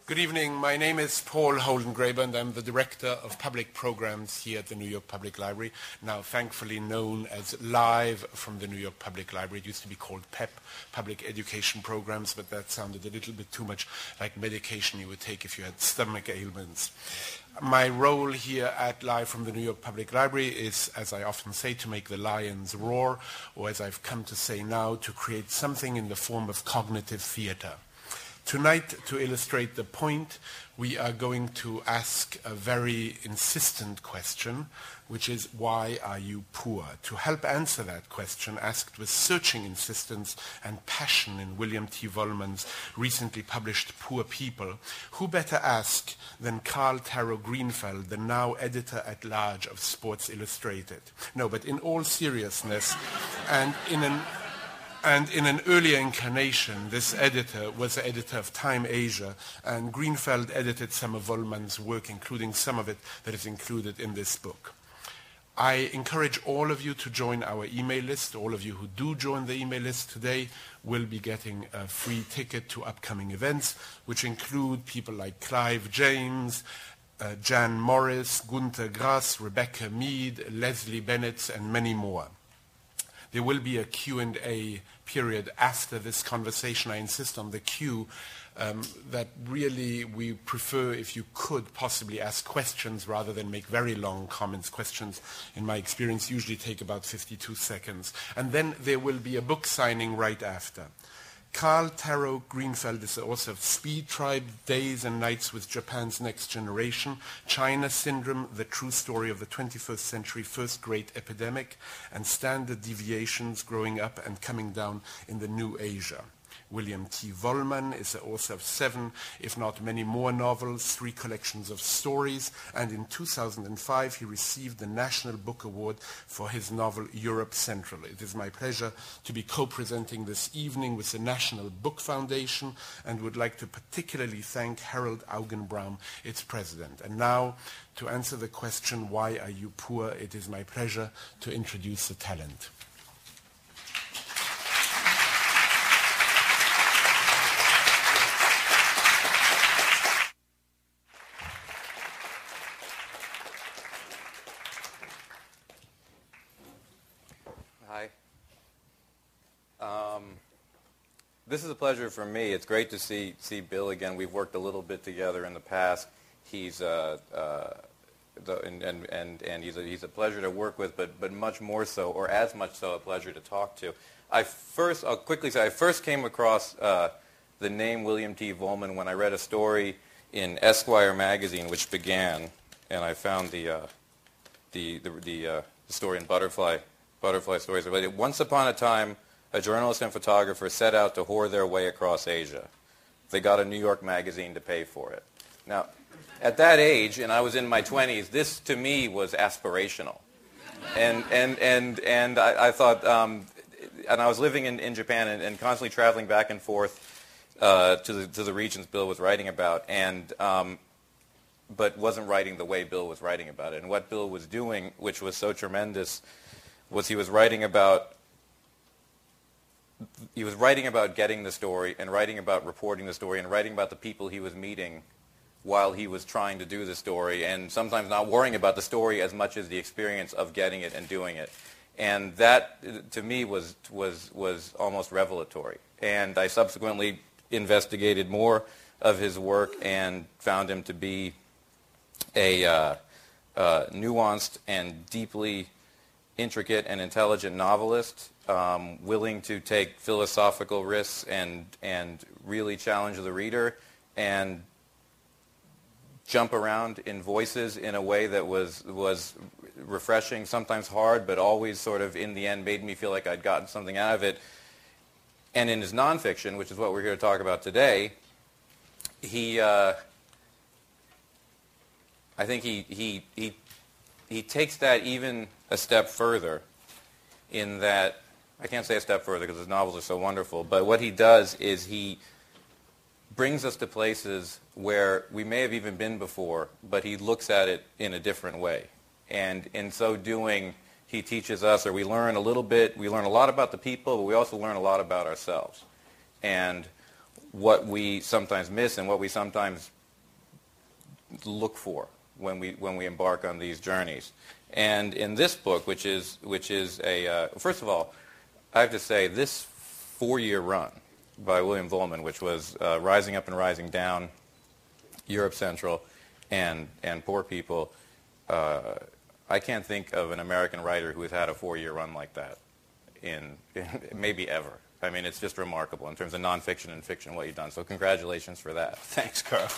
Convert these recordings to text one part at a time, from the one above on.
Good evening. My name is Paul Holdengraber, and I'm the Director of Public Programs here at the New York Public Library, now thankfully known as Live from the New York Public Library. It used to be called PEP, Public Education Programs, but that sounded a little bit too much like medication you would take if you had stomach ailments. My role here at Live from the New York Public Library is, as I often say, to make the lions roar, or as I've come to say now, to create something in the form of cognitive theater. Tonight, to illustrate the point, we are going to ask a very insistent question, which is, why are you poor? To help answer that question, asked with searching insistence and passion in William T. Vollmann's recently published Poor People, who better ask than Carl Taro Greenfeld, the now editor-at-large of Sports Illustrated? No, but in all seriousness, and in an earlier incarnation, this editor was the editor of Time Asia, and Greenfeld edited some of Vollmann's work, including some of it that is included in this book. I encourage all of you to join our email list. All of you who do join the email list today will be getting a free ticket to upcoming events, which include people like Clive James, Jan Morris, Gunter Grass, Rebecca Mead, Leslie Bennett, and many more. There will be a Q&A period after this conversation. I insist on the Q, that really we prefer if you could possibly ask questions rather than make very long comments. Questions, in my experience, usually take about 52 seconds. And then there will be a book signing right after. Carl Taro Greenfeld is the author of Speed Tribe, Days and Nights with Japan's Next Generation, China Syndrome, The True Story of the 21st Century First Great Epidemic, and Standard Deviations, Growing Up and Coming Down in the New Asia. William T. Vollmann is the author of 7, if not many more novels, 3 collections of stories, and in 2005 he received the National Book Award for his novel Europe Central. It is my pleasure to be co-presenting this evening with the National Book Foundation, and would like to particularly thank Harold Augenbraum, its president. And now, to answer the question, why are you poor, it is my pleasure to introduce the talent. This is a pleasure for me. It's great to see Bill again. We've worked a little bit together in the past. He's he's a pleasure to work with, but much more so, or as much so, a pleasure to talk to. I'll quickly say, I first came across the name William T. Vollmann when I read a story in Esquire magazine, which began, and I found the story in Butterfly Stories. Once upon a time, a journalist and photographer set out to whore their way across Asia. They got a New York magazine to pay for it. Now, at that age, and I was in my 20s, this to me was aspirational. And I thought, and I was living in Japan and constantly traveling back and forth to the regions Bill was writing about, but wasn't writing the way Bill was writing about it. And what Bill was doing, which was so tremendous, was he was writing about getting the story, and writing about reporting the story, and writing about the people he was meeting while he was trying to do the story, and sometimes not worrying about the story as much as the experience of getting it and doing it. And that, to me, was almost revelatory. And I subsequently investigated more of his work and found him to be a nuanced and deeply intricate and intelligent novelist, willing to take philosophical risks and really challenge the reader and jump around in voices in a way that was refreshing, sometimes hard, but always sort of in the end made me feel like I'd gotten something out of it. And in his nonfiction, which is what we're here to talk about today, I think he takes that even a step further, in that, I can't say a step further because his novels are so wonderful, but what he does is he brings us to places where we may have even been before, but he looks at it in a different way. And in so doing, he teaches us, or we learn a lot about the people, but we also learn a lot about ourselves. And what we sometimes miss and what we sometimes look for when we embark on these journeys. And in this book, which is a first of all, I have to say this 4-year run by William Vollmann, which was Rising Up and Rising Down, Europe Central, and Poor People. I can't think of an American writer who has had a 4-year run like that in maybe ever. I mean, it's just remarkable in terms of nonfiction and fiction what you've done. So congratulations for that. Thanks, Carl.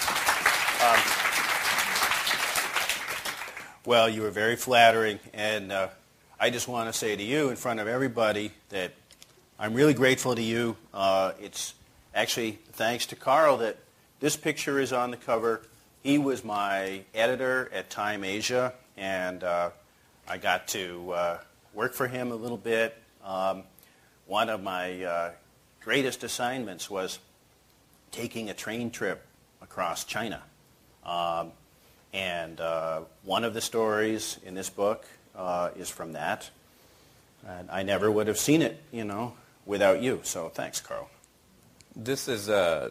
Well, you were very flattering, and I just want to say to you in front of everybody that I'm really grateful to you. It's actually thanks to Carl that this picture is on the cover. He was my editor at Time Asia, and I got to work for him a little bit. One of my greatest assignments was taking a train trip across China. And one of the stories in this book is from that. And I never would have seen it, without you. So thanks, Carl. This is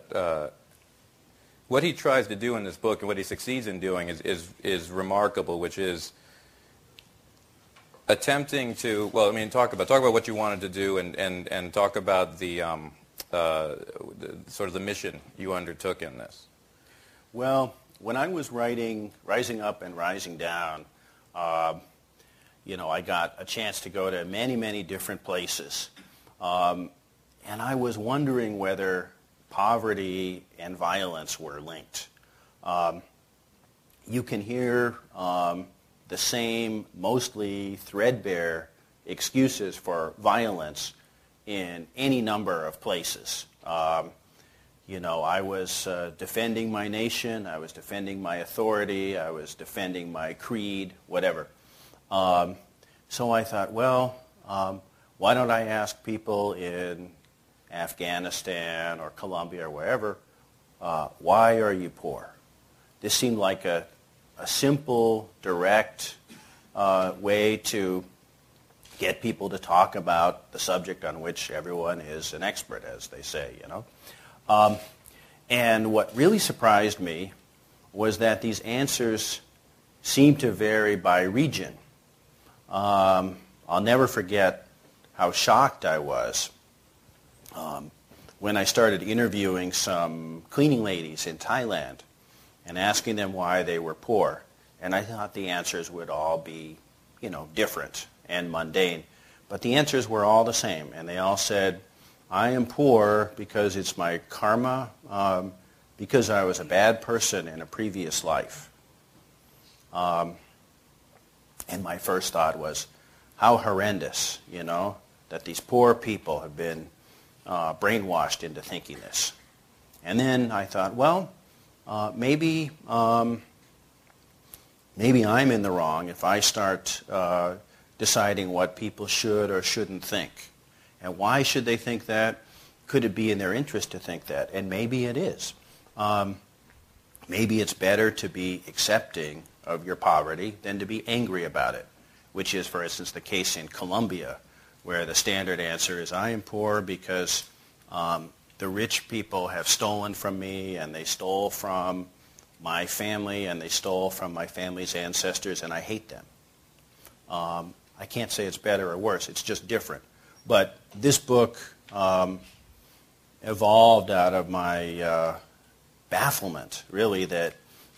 what he tries to do in this book, and what he succeeds in doing is remarkable, which is attempting to, talk about what you wanted to do, and talk about the sort of the mission you undertook in this. Well, when I was writing Rising Up and Rising Down, I got a chance to go to many, many different places. And I was wondering whether poverty and violence were linked. You can hear the same mostly threadbare excuses for violence in any number of places. I was defending my nation, I was defending my authority, I was defending my creed, whatever. So I thought, why don't I ask people in Afghanistan or Colombia or wherever, why are you poor? This seemed like a simple, direct way to get people to talk about the subject on which everyone is an expert, as they say, And what really surprised me was that these answers seemed to vary by region. I'll never forget how shocked I was when I started interviewing some cleaning ladies in Thailand and asking them why they were poor. And I thought the answers would all be, different and mundane. But the answers were all the same, and they all said, I am poor because it's my karma, because I was a bad person in a previous life. And my first thought was, how horrendous, that these poor people have been brainwashed into thinking this. And then I thought, maybe I'm in the wrong if I start deciding what people should or shouldn't think. And why should they think that? Could it be in their interest to think that? And maybe it is. Maybe it's better to be accepting of your poverty than to be angry about it, which is, for instance, the case in Colombia, where the standard answer is, I am poor because the rich people have stolen from me, and they stole from my family, and they stole from my family's ancestors, and I hate them. I can't say it's better or worse. It's just different. But this book evolved out of my bafflement, really, that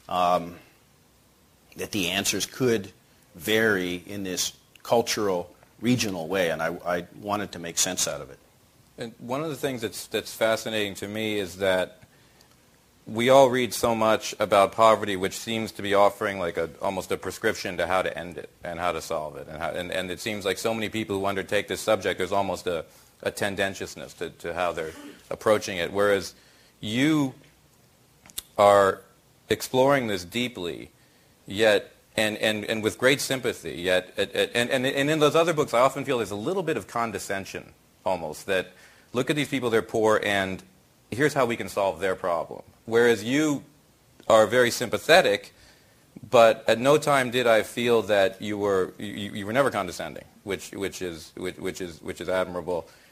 the answers could vary in this cultural, regional way, and I wanted to make sense out of it. And one of the things that's fascinating to me is that we all read so much about poverty, which seems to be offering like almost a prescription to how to end it and how to solve it. And it seems like so many people who undertake this subject, there's almost a tendentiousness to how they're approaching it. Whereas you are exploring this deeply, yet and with great sympathy, yet and in those other books I often feel there's a little bit of condescension almost, that look at these people, they're poor, and here's how we can solve their problem. Whereas you are very sympathetic, but at no time did I feel that you were never condescending, which is admirable.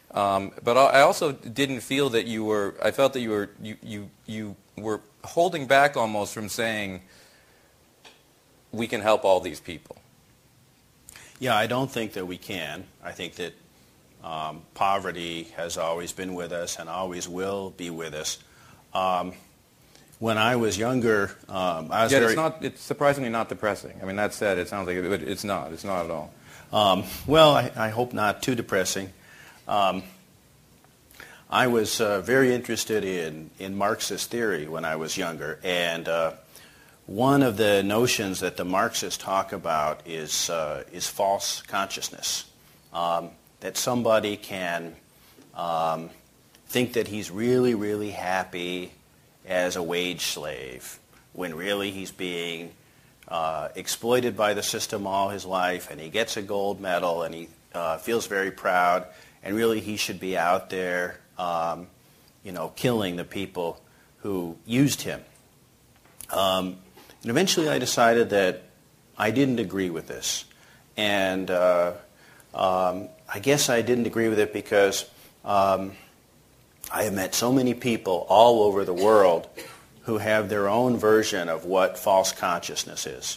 But I also didn't feel that you were. I felt that you were holding back almost from saying we can help all these people. Yeah, I don't think that we can. I think that poverty has always been with us and always will be with us. When I was younger, I was Yet it's surprisingly not depressing. I mean, that said, it sounds like it's not. It's not at all. Well, I hope not too depressing. I was very interested in Marxist theory when I was younger, and one of the notions that the Marxists talk about is false consciousness. That somebody can think that he's really, really happy as a wage slave when really he's being exploited by the system all his life, and he gets a gold medal and he feels very proud, and really he should be out there killing the people who used him. And eventually I decided that I didn't agree with this. And I guess I didn't agree with it because I have met so many people all over the world who have their own version of what false consciousness is.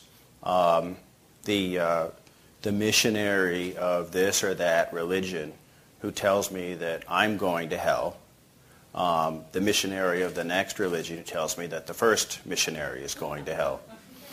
The missionary of this or that religion who tells me that I'm going to hell. The missionary of the next religion who tells me that the first missionary is going to hell.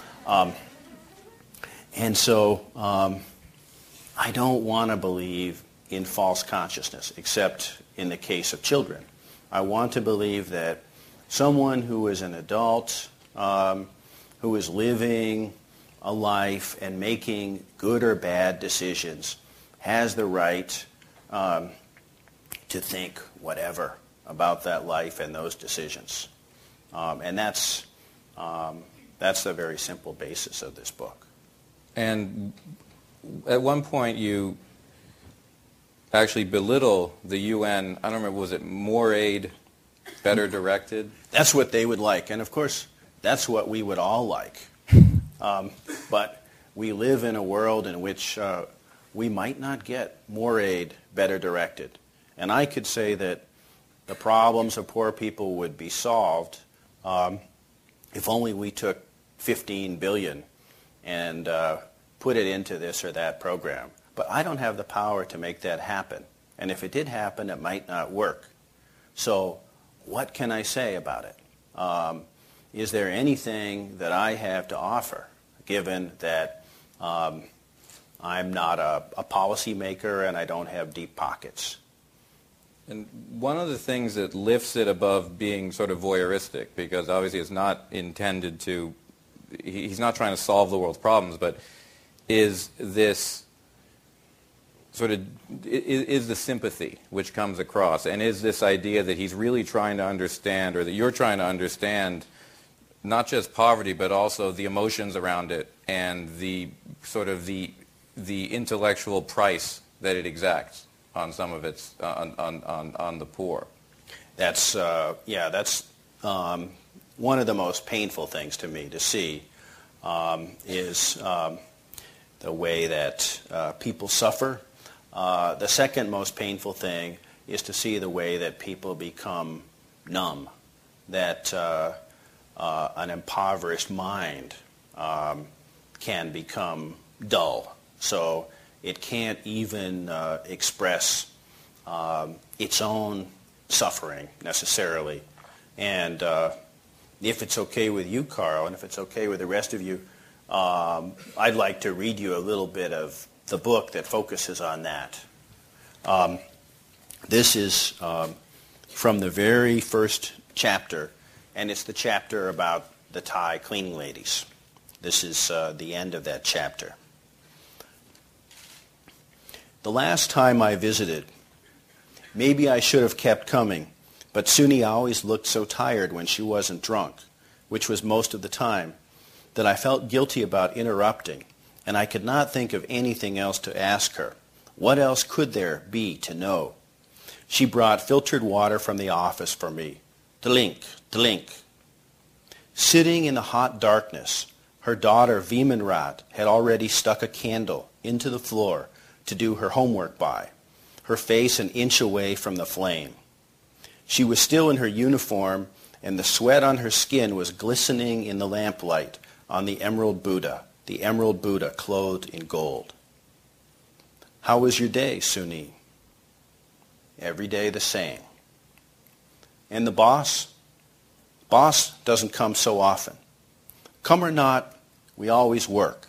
And so I don't want to believe in false consciousness, except in the case of children. I want to believe that someone who is an adult, who is living a life and making good or bad decisions, has the right to think whatever about that life and those decisions. And that's the very simple basis of this book. And at one point you actually belittle the UN. I don't remember, was it more aid, better directed? That's what they would like. And of course, that's what we would all like. But we live in a world in which we might not get more aid, better directed. And I could say that the problems of poor people would be solved if only we took $15 billion and put it into this or that program. But I don't have the power to make that happen. And if it did happen, it might not work. So what can I say about it? Is there anything that I have to offer, given that I'm not a policymaker and I don't have deep pockets? And one of the things that lifts it above being sort of voyeuristic, because obviously it's not intended to, he's not trying to solve the world's problems, but is this sort of, is the sympathy which comes across, and is this idea that he's really trying to understand, or that you're trying to understand, not just poverty, but also the emotions around it, and the sort of the intellectual price that it exacts on some of its on the poor. That's one of the most painful things to me to see is the way that people suffer. The second most painful thing is to see the way that people become numb, that an impoverished mind can become dull. So it can't even express its own suffering necessarily. And if it's okay with you, Carl, and if it's okay with the rest of you, I'd like to read you a little bit of the book that focuses on that. This is from the very first chapter, and it's the chapter about the Thai cleaning ladies. This is the end of that chapter. The last time I visited, maybe I should have kept coming, but Suni always looked so tired when she wasn't drunk, which was most of the time, that I felt guilty about interrupting, and I could not think of anything else to ask her. What else could there be to know? She brought filtered water from the office for me. Tlink, tlink. Sitting in the hot darkness, her daughter Vimanrat had already stuck a candle into the floor to do her homework by. her face an inch away from the flame. She was still in her uniform, and the sweat on her skin was glistening in the lamplight on the emerald Buddha clothed in gold. How was your day, Suni? Every day the same. And the boss? Boss doesn't come so often. Come or not, we always work.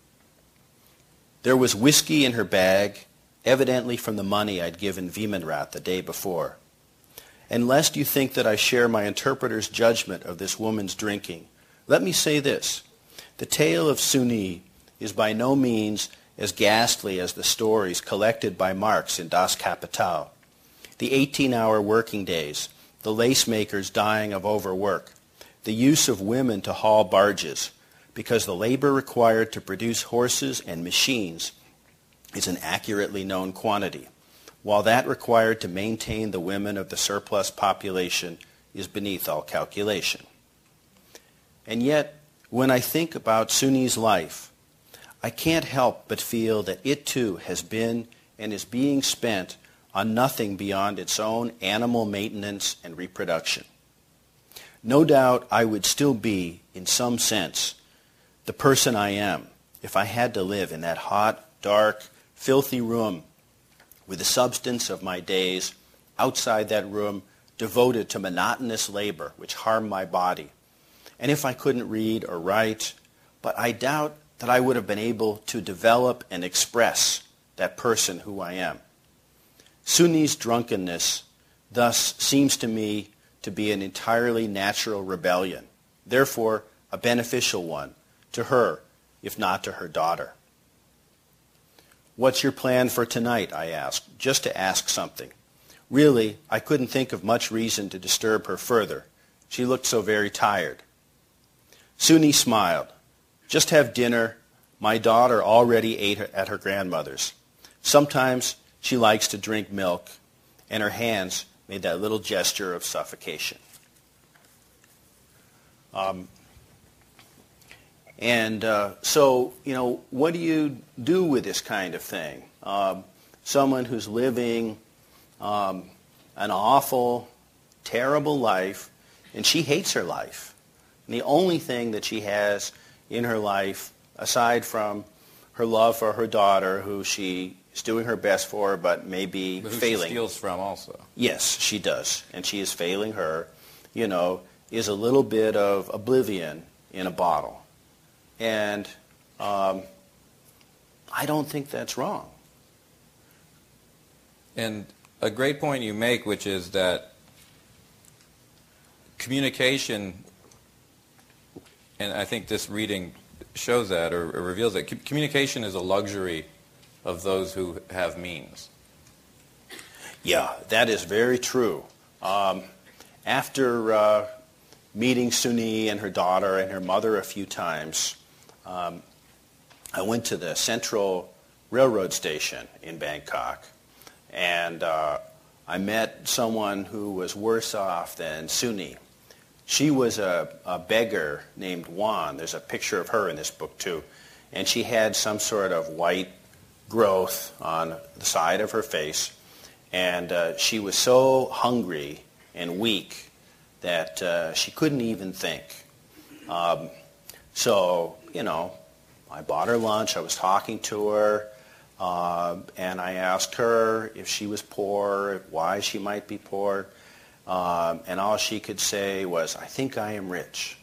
There was whiskey in her bag, evidently from the money I'd given Vimenrat the day before. And lest you think that I share my interpreter's judgment of this woman's drinking, let me say this. The tale of Suni is by no means as ghastly as the stories collected by Marx in Das Kapital. The 18-hour working days, the lace makers dying of overwork, the use of women to haul barges, because the labor required to produce horses and machines is an accurately known quantity, while that required to maintain the women of the surplus population is beneath all calculation. And yet, when I think about Suni's life, I can't help but feel that it too has been and is being spent on nothing beyond its own animal maintenance and reproduction. No doubt I would still be, in some sense, the person I am if I had to live in that hot, dark, filthy room with the substance of my days outside that room devoted to monotonous labor which harmed my body. And if I couldn't read or write, but I doubt that I would have been able to develop and express that person who I am. Suni's drunkenness thus seems to me to be an entirely natural rebellion, therefore a beneficial one to her, if not to her daughter. What's your plan for tonight, I asked, just to ask something. Really, I couldn't think of much reason to disturb her further. She looked so very tired. Suni smiled. Just have dinner. My daughter already ate at her grandmother's. Sometimes she likes to drink milk, and her hands made that little gesture of suffocation. So, what do you do with this kind of thing? Someone who's living an awful, terrible life, and she hates her life. And the only thing that she has in her life, aside from her love for her daughter, who she is doing her best for, but may be failing. She steals from also. Yes, she does. And she is failing her, is a little bit of oblivion in a bottle. And I don't think that's wrong. And a great point you make, which is that communication, and I think this reading shows that or reveals that, communication is a luxury of those who have means. Yeah, that is very true. After meeting Suni and her daughter and her mother a few times, I went to the Central Railroad Station in Bangkok, and I met someone who was worse off than Suni. She was a beggar named Juan. There's a picture of her in this book too. And she had some sort of white growth on the side of her face. And she was so hungry and weak that she couldn't even think. So, I bought her lunch. I was talking to her. And I asked her if she was poor, why she might be poor. And all she could say was, I think I am rich.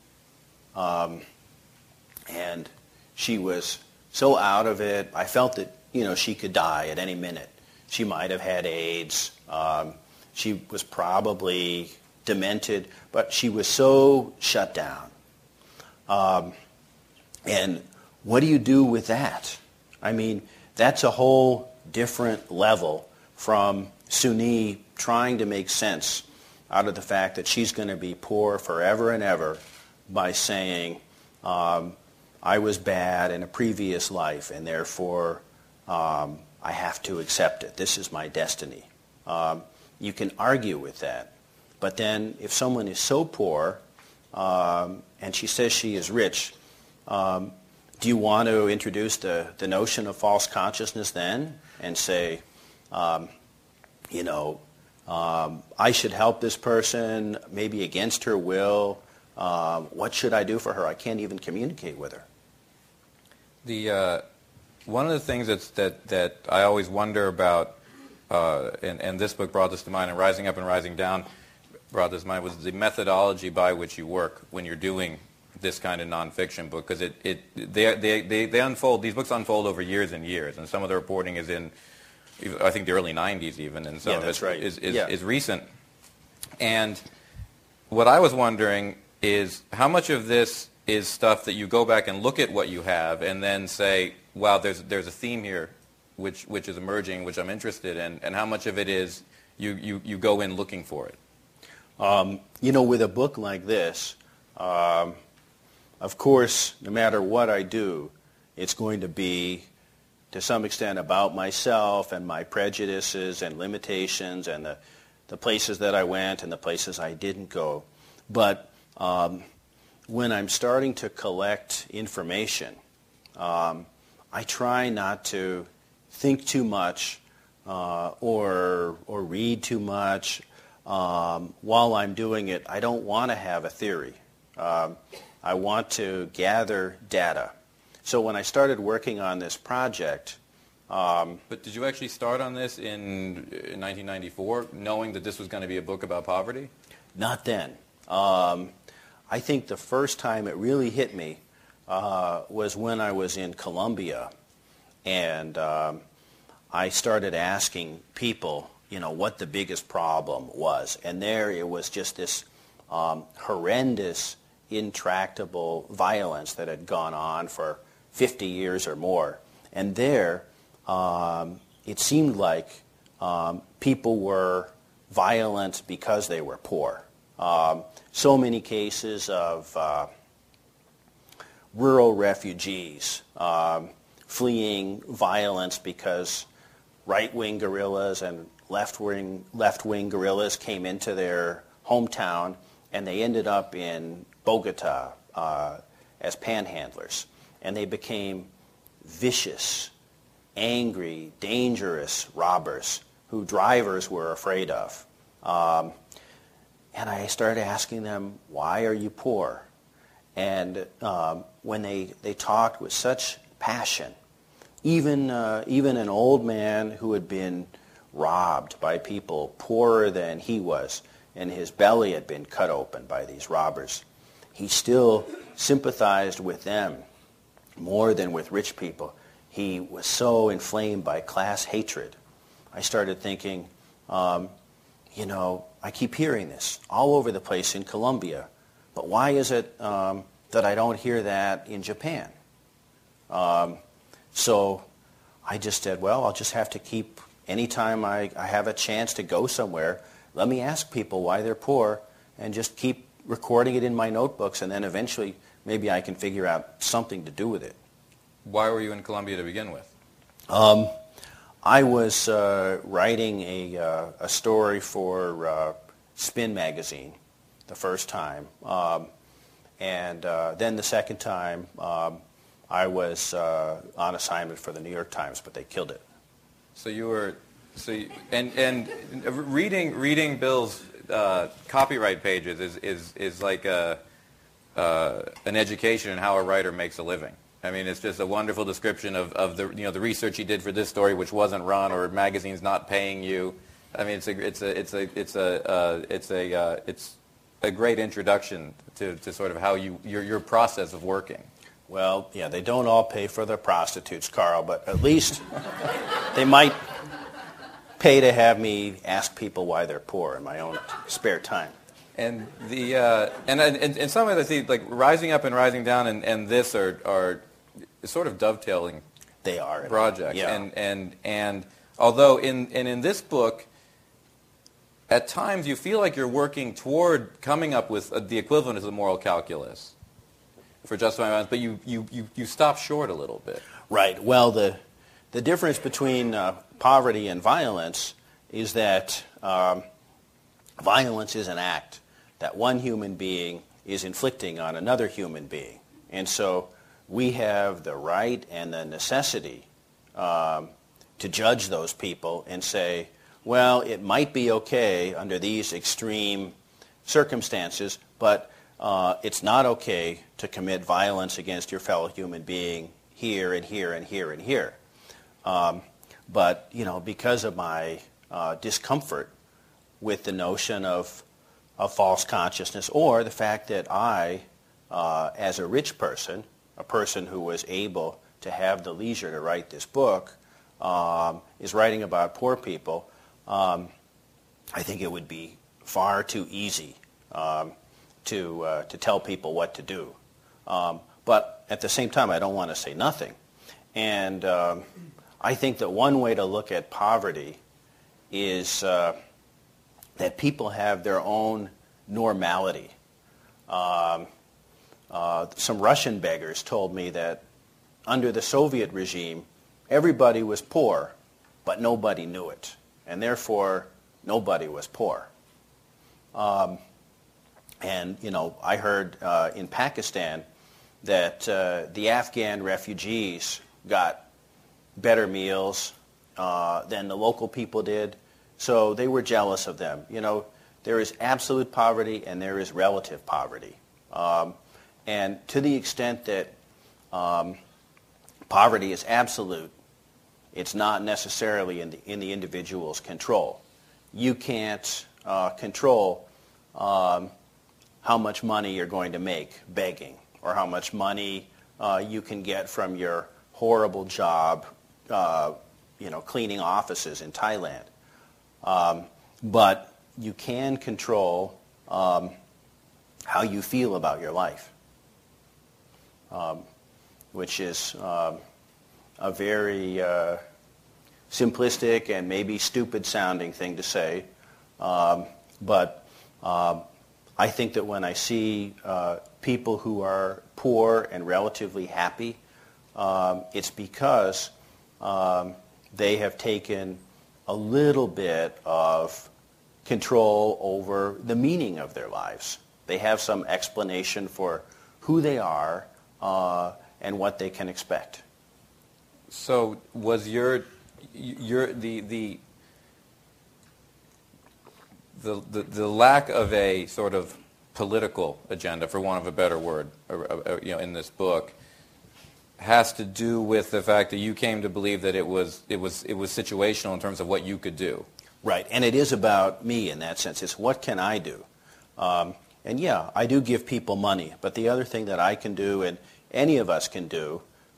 And she was so out of it. I felt that, she could die at any minute. She might have had AIDS. She was probably demented, but she was so shut down. And what do you do with that? I mean, that's a whole different level from Suni trying to make sense out of the fact that she's going to be poor forever and ever by saying, I was bad in a previous life, and therefore I have to accept it. This is my destiny. You can argue with that. But then if someone is so poor, and she says she is rich, do you want to introduce the notion of false consciousness then and say, you know, I should help this person, maybe against her will. What should I do for her? I can't even communicate with her. One of the things that I always wonder about, and this book brought this to mind, and Rising Up and Rising Down brought this to mind, was the methodology by which you work when you're doing this kind of nonfiction book, because they unfold, these books unfold over years and years, and some of the reporting is in, I think, the early 90s even, and some of it right. is recent. And what I was wondering is how much of this is stuff that you go back and look at what you have and then say, wow, there's a theme here which is emerging, which I'm interested in, and how much of it is you go in looking for it? You know, with a book like this, of course, no matter what I do, it's going to be, to some extent, about myself and my prejudices and limitations and the places that I went and the places I didn't go. But when I'm starting to collect information, I try not to think too much or read too much. While I'm doing it, I don't want to have a theory. I want to gather data. So when I started working on this project... But did you actually start on this in 1994, knowing that this was going to be a book about poverty? Not then. I think the first time it really hit me was when I was in Colombia, and I started asking people, you know, what the biggest problem was. And there it was just this horrendous, intractable violence that had gone on for 50 years or more. And there, it seemed like people were violent because they were poor. So many cases of rural refugees fleeing violence because right-wing guerrillas and left-wing guerrillas came into their hometown, and they ended up in Bogota as panhandlers. And they became vicious, angry, dangerous robbers who drivers were afraid of. And I started asking them, why are you poor? And when they talked with such passion, even an old man who had been robbed by people poorer than he was, and his belly had been cut open by these robbers, he still sympathized with them more than with rich people. He was so inflamed by class hatred. I started thinking, you know, I keep hearing this all over the place in Colombia, but why is it that I don't hear that in Japan? So I just said, well, I'll just have to keep, anytime I have a chance to go somewhere, let me ask people why they're poor and just keep recording it in my notebooks, and then eventually maybe I can figure out something to do with it. Why were you in Colombia to begin with? I was writing a story for Spin magazine the first time, and then the second time I was on assignment for the New York Times, but they killed it. So you were, and reading Bill's copyright pages is like an education in how a writer makes a living. I mean, it's just a wonderful description of the the research he did for this story, which wasn't run, or magazines not paying you. I mean, it's a great introduction to sort of how your process of working. Well, yeah, they don't all pay for their prostitutes, Carl, but at least they might pay to have me ask people why they're poor in my own spare time. And and some of the things, like Rising Up and Rising Down and this are sort of dovetailing. They are projects. Yeah. And although in this book, at times you feel like you're working toward coming up with the equivalent of the moral calculus for justifying violence, but you stop short a little bit. Right. Well, the difference between poverty and violence is that violence is an act that one human being is inflicting on another human being. And so we have the right and the necessity to judge those people and say, well, it might be okay under these extreme circumstances, but it's not okay to commit violence against your fellow human being here and here and here and here. But, because of my discomfort with the notion of false consciousness, or the fact that I, as a rich person, a person who was able to have the leisure to write this book, is writing about poor people, I think it would be far too easy to tell people what to do. But at the same time, I don't want to say nothing. And I think that one way to look at poverty is that people have their own normality. Some Russian beggars told me that under the Soviet regime, everybody was poor, but nobody knew it. And therefore, nobody was poor. And, I heard in Pakistan that the Afghan refugees got better meals than the local people did, so they were jealous of them. There is absolute poverty and there is relative poverty. And to the extent that poverty is absolute, it's not necessarily in the individual's control. You can't control how much money you're going to make begging, or how much money you can get from your horrible job, cleaning offices in Thailand. But you can control how you feel about your life, which is a very simplistic and maybe stupid sounding thing to say. But I think that when I see people who are poor and relatively happy, it's because they have taken a little bit of control over the meaning of their lives. They have some explanation for who they are and what they can expect. So was the lack of a sort of political agenda, for want of a better word, in this book, has to do with the fact that you came to believe that it was situational in terms of what you could do. Right, and it is about me in that sense. It's what can I do? And yeah, I do give people money, but the other thing that I can do, and any of us can do,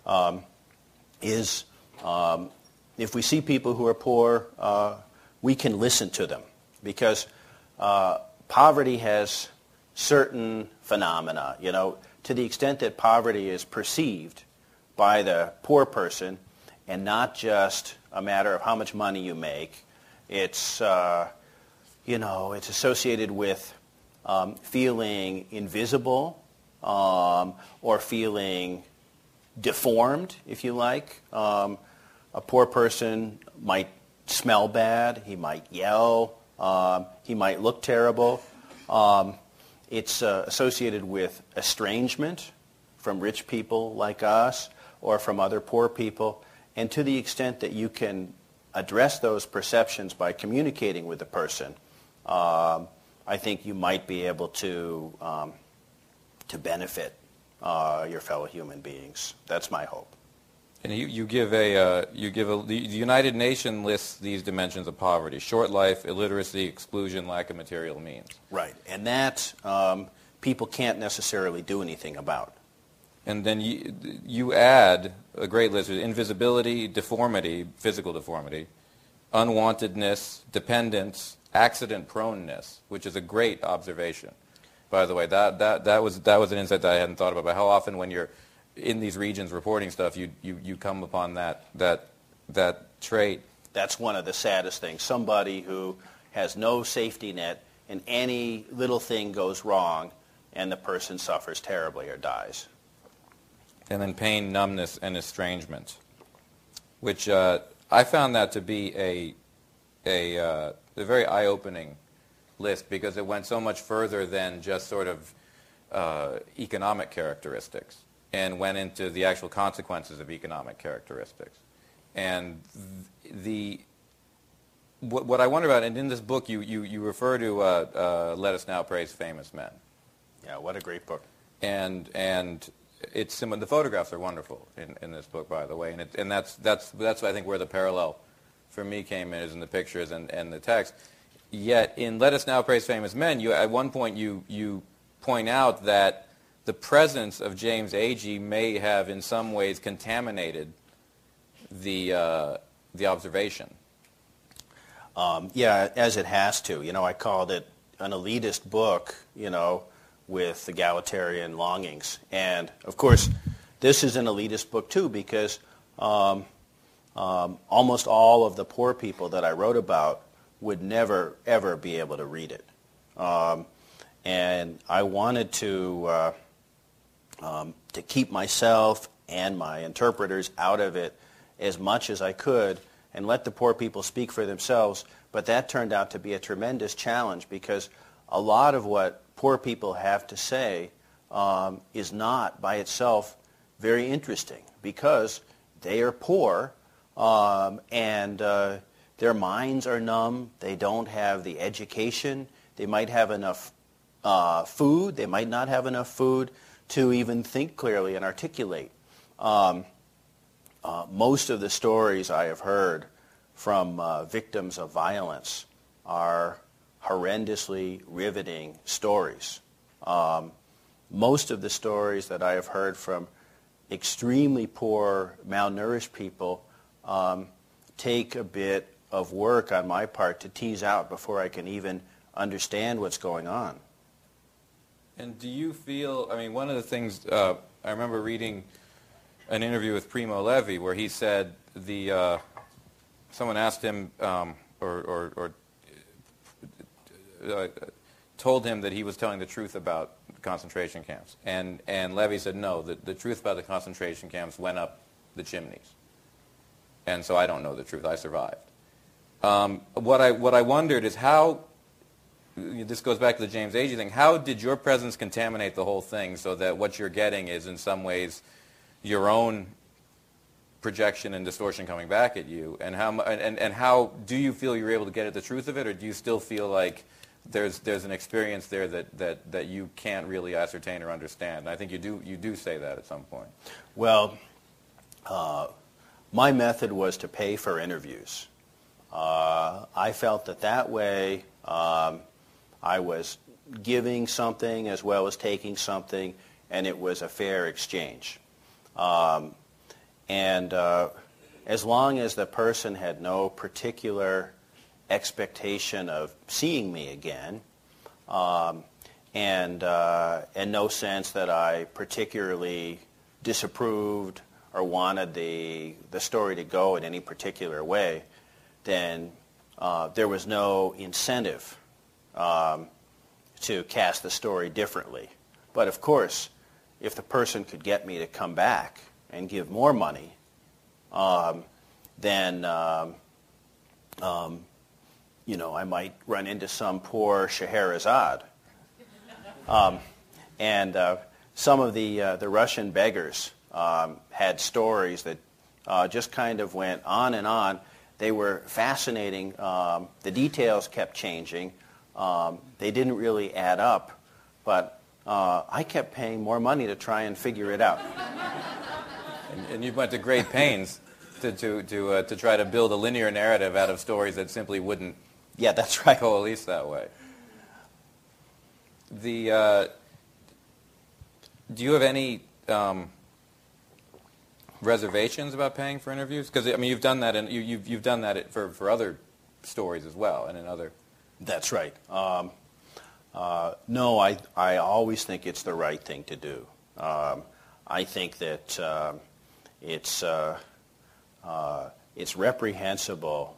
is if we see people who are poor, we can listen to them, because poverty has certain phenomena. To the extent that poverty is perceived by the poor person and not just a matter of how much money you make, it's it's associated with feeling invisible or feeling deformed, if you like. A poor person might smell bad, he might yell, he might look terrible. It's associated with estrangement from rich people like us or from other poor people. And to the extent that you can address those perceptions by communicating with the person, I think you might be able to benefit your fellow human beings. That's my hope. And the United Nations lists these dimensions of poverty: short life, illiteracy, exclusion, lack of material means. Right, and that people can't necessarily do anything about. And then you add a great list of invisibility, deformity, physical deformity, unwantedness, dependence, accident proneness, which is a great observation. By the way, that was an insight that I hadn't thought about how often when you're in these regions reporting stuff, you come upon that trait. That's one of the saddest things. Somebody who has no safety net and any little thing goes wrong and the person suffers terribly or dies. And then pain, numbness, and estrangement, which I found that to be a very eye-opening list, because it went so much further than just sort of economic characteristics and went into the actual consequences of economic characteristics. And what I wonder about, and in this book you refer to Let Us Now Praise Famous Men. Yeah, what a great book. And it's similar. The photographs are wonderful in this book, by the way, and that's I think where the parallel for me came in, is in the pictures and the text. Yet in Let Us Now Praise Famous Men, at one point you point out that the presence of James Agee may have in some ways contaminated the observation. Yeah, as it has to. I called it an elitist book, with egalitarian longings. And, of course, this is an elitist book, too, because almost all of the poor people that I wrote about would never, ever be able to read it. And I wanted to keep myself and my interpreters out of it as much as I could and let the poor people speak for themselves. But that turned out to be a tremendous challenge, because a lot of what poor people have to say is not by itself very interesting, because they are poor and their minds are numb. They don't have the education. They might have enough food. They might not have enough food to even think clearly and articulate. Most of the stories I have heard from victims of violence are horrendously riveting stories. Most of the stories that I have heard from extremely poor, malnourished people take a bit of work on my part to tease out before I can even understand what's going on. And do you feel, one of the things, I remember reading an interview with Primo Levi where he said someone asked him told him that he was telling the truth about concentration camps. And Levi said, no, the truth about the concentration camps went up the chimneys. And so I don't know the truth. I survived. What I wondered is how, this goes back to the James Agee thing, how did your presence contaminate the whole thing so that what you're getting is in some ways your own projection and distortion coming back at you? And how do you feel you're able to get at the truth of it, or do you still feel like there's an experience there that you can't really ascertain or understand? And I think you do say that at some point. Well, my method was to pay for interviews. I felt that way I was giving something as well as taking something, and it was a fair exchange. And as long as the person had no particular expectation of seeing me again, and no sense that I particularly disapproved or wanted the story to go in any particular way, then there was no incentive to cast the story differently. But of course, if the person could get me to come back and give more money, then I might run into some poor Scheherazade. And some of the Russian beggars had stories that just kind of went on and on. They were fascinating. The details kept changing. They didn't really add up, but I kept paying more money to try and figure it out. And you went to great pains to try to build a linear narrative out of stories that simply wouldn't. Yeah, that's right. Coalesce that way. Do you have any reservations about paying for interviews? Because you've done that, and you've done that for other stories as well, and in other. That's right. No, I always think it's the right thing to do. I think that it's reprehensible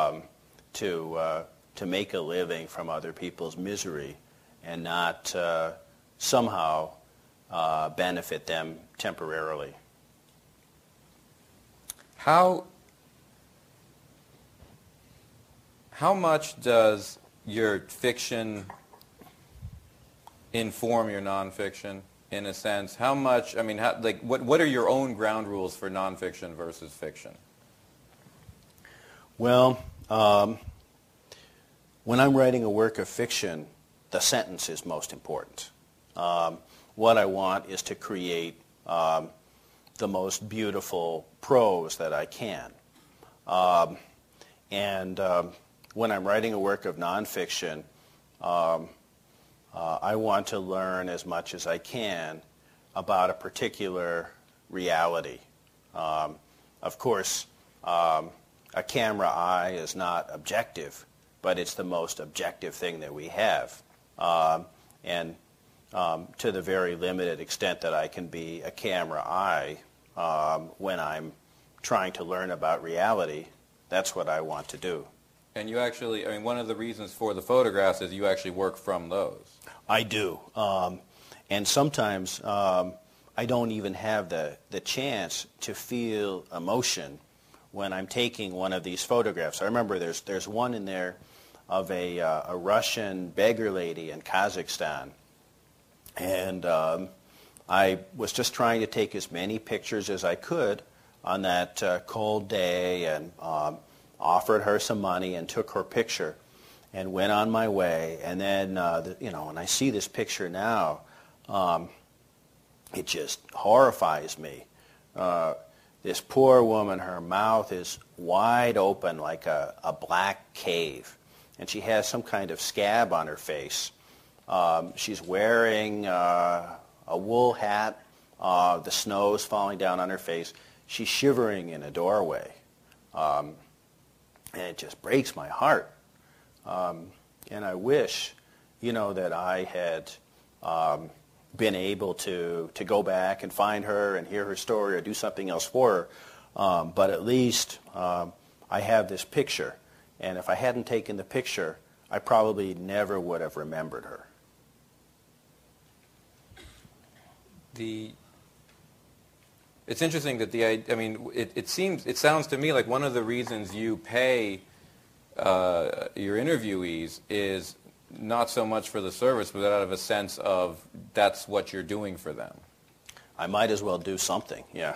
to make a living from other people's misery and not somehow benefit them temporarily. How much does your fiction inform your nonfiction, in a sense? How much? What are your own ground rules for nonfiction versus fiction? Well, when I'm writing a work of fiction, the sentence is most important. What I want is to create the most beautiful prose that I can. And when I'm writing a work of nonfiction, I want to learn as much as I can about a particular reality. Of course, a camera eye is not objective, but it's the most objective thing that we have. And to the very limited extent that I can be a camera eye when I'm trying to learn about reality, that's what I want to do. And you actually, I mean, one of the reasons for the photographs is you actually work from those. I do. And sometimes I don't even have the chance to feel emotion when I'm taking one of these photographs. I remember there's one in there of a Russian beggar lady in Kazakhstan. And I was just trying to take as many pictures as I could on that cold day, and offered her some money and took her picture and went on my way. And then, when I see this picture now, it just horrifies me. This poor woman, her mouth is wide open like a black cave, and she has some kind of scab on her face. She's wearing a wool hat. The snow's falling down on her face. She's shivering in a doorway. And it just breaks my heart. And I wish, that I had been able to go back and find her and hear her story or do something else for her. But at least I have this picture. And if I hadn't taken the picture, I probably never would have remembered her. It's interesting that it sounds to me like one of the reasons you pay your interviewees is not so much for the service, but out of a sense of that's what you're doing for them. I might as well do something, yeah.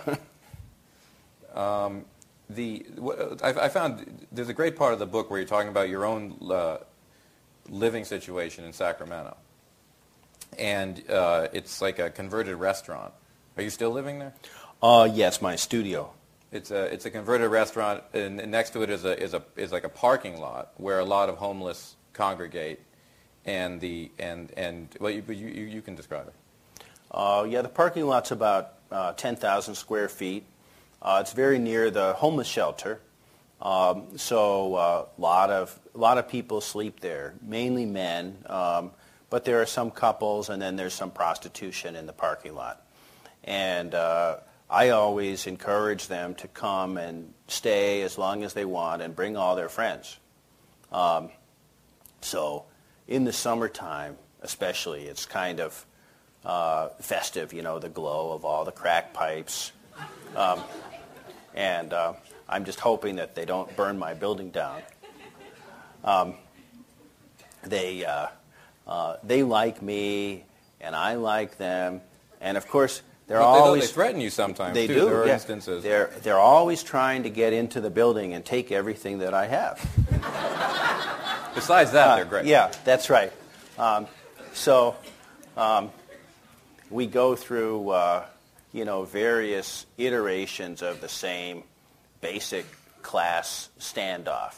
I found there's a great part of the book where you're talking about your own living situation in Sacramento. And it's like a converted restaurant. Are you still living there? Yes, my studio. It's a converted restaurant, and next to it is like a parking lot where a lot of homeless congregate, and you can describe it. The parking lot's about 10,000 square feet. It's very near the homeless shelter, so a lot of people sleep there, mainly men. But there are some couples, and then there's some prostitution in the parking lot. And I always encourage them to come and stay as long as they want and bring all their friends. So in the summertime, especially, it's kind of festive, the glow of all the crack pipes. And I'm just hoping that they don't burn my building down. They like me, and I like them, and of course they're always they threaten you sometimes. They too. do. There are yeah. instances. They're always trying to get into the building and take everything that I have. Besides that, they're great. Yeah, that's right. So we go through various iterations of the same basic class standoff.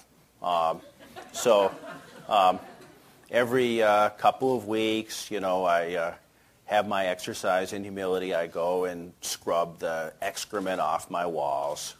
Every couple of weeks, I have my exercise in humility. I go and scrub the excrement off my walls.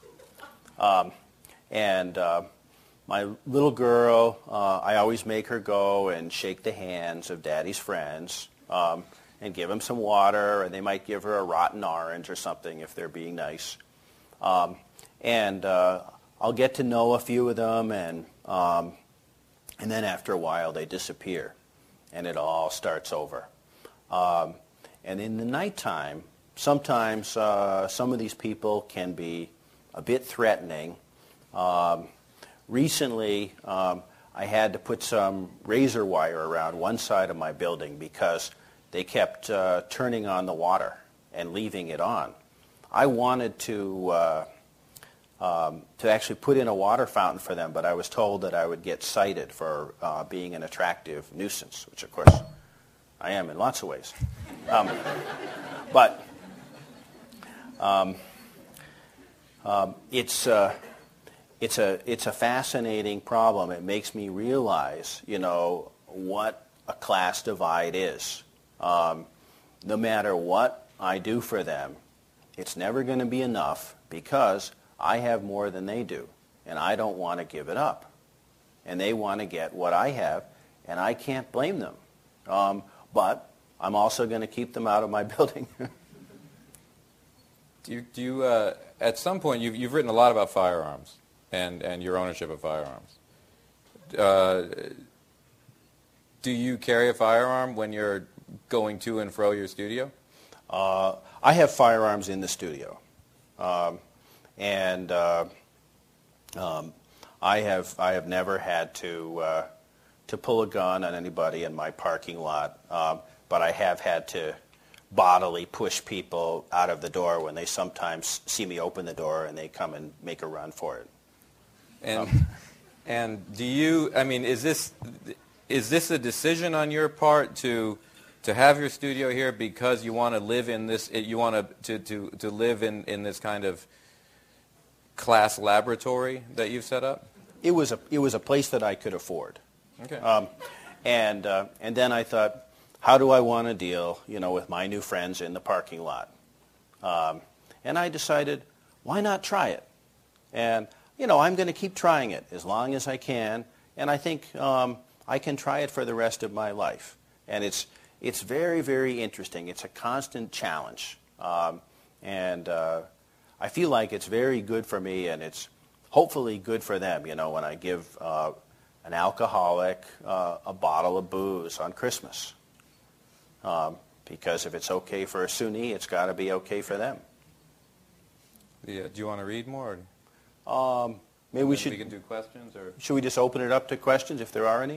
My little girl, I always make her go and shake the hands of Daddy's friends and give them some water, and they might give her a rotten orange or something if they're being nice. I'll get to know a few of them, and then after a while they disappear, and it all starts over. And in the nighttime, sometimes some of these people can be a bit threatening. Recently, I had to put some razor wire around one side of my building because they kept turning on the water and leaving it on. I wanted to to actually put in a water fountain for them, but I was told that I would get cited for being an attractive nuisance, which of course I am in lots of ways. But it's a fascinating problem. It makes me realize, what a class divide is. No matter what I do for them, it's never going to be enough because I have more than they do, and I don't want to give it up. And they want to get what I have, and I can't blame them. But I'm also going to keep them out of my building. Do you at some point, you've written a lot about firearms and your ownership of firearms. Do you carry a firearm when you're going to and fro your studio? I have firearms in the studio. And I have never had to pull a gun on anybody in my parking lot, but I have had to bodily push people out of the door when they sometimes see me open the door and they come and make a run for it. And do you? I mean, is this a decision on your part to have your studio here because you want to live in this? You want to live in this kind of class laboratory that you've set up? It was a place that I could afford. Okay. And then I thought, how do I want to deal, with my new friends in the parking lot? And I decided, why not try it? And I'm going to keep trying it as long as I can, and I think I can try it for the rest of my life. And it's very, very interesting. It's a constant challenge, and I feel like it's very good for me, and it's hopefully good for them, when I give an alcoholic a bottle of booze on Christmas. Because if it's okay for a Sunni, it's got to be okay for them. Yeah. Do you want to read more? Maybe we can do questions, or should we just open it up to questions if there are any?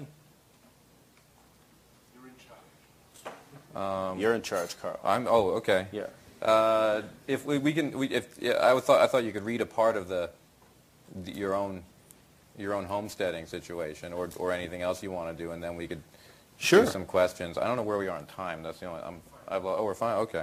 You're in charge. You're in charge, Carl. Oh, okay. Yeah. If I thought you could read a part of your own homesteading situation, or anything else you want to do, and then we could Sure. do some questions. I don't know where we are in time. That's the only. We're fine. Okay.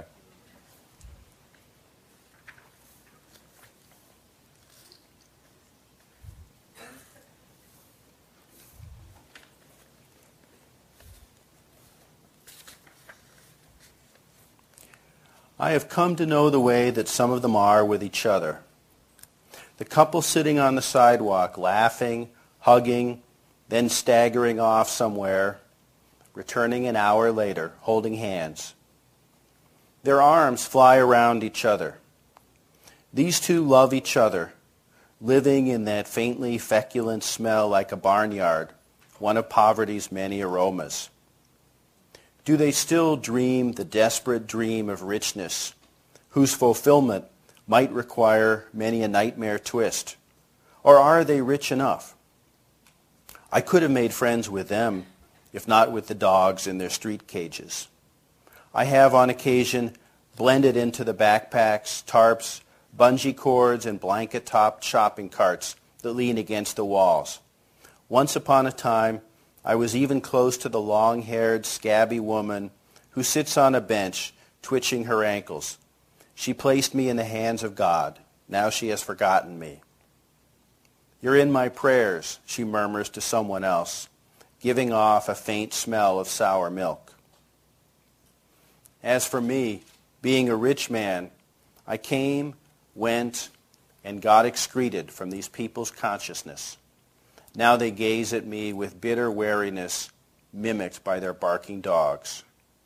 I have come to know the way that some of them are with each other. The couple sitting on the sidewalk, laughing, hugging, then staggering off somewhere, returning an hour later, holding hands. Their arms fly around each other. These two love each other, living in that faintly feculent smell like a barnyard, one of poverty's many aromas. Do they still dream the desperate dream of richness, whose fulfillment might require many a nightmare twist? Or are they rich enough? I could have made friends with them, if not with the dogs in their street cages. I have on occasion blended into the backpacks, tarps, bungee cords, and blanket-topped shopping carts that lean against the walls. Once upon a time, I was even close to the long-haired, scabby woman who sits on a bench, twitching her ankles. She placed me in the hands of God. Now she has forgotten me. You're in my prayers, she murmurs to someone else, giving off a faint smell of sour milk. As for me, being a rich man, I came, went, and got excreted from these people's consciousness. Now they gaze at me with bitter wariness, mimicked by their barking dogs.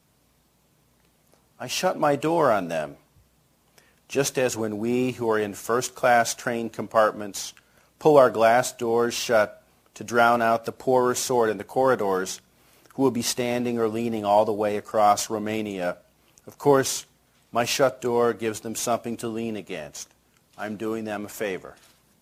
I shut my door on them, just as when we who are in first-class train compartments pull our glass doors shut to drown out the poorer sort in the corridors who will be standing or leaning all the way across Romania. Of course, my shut door gives them something to lean against. I'm doing them a favor.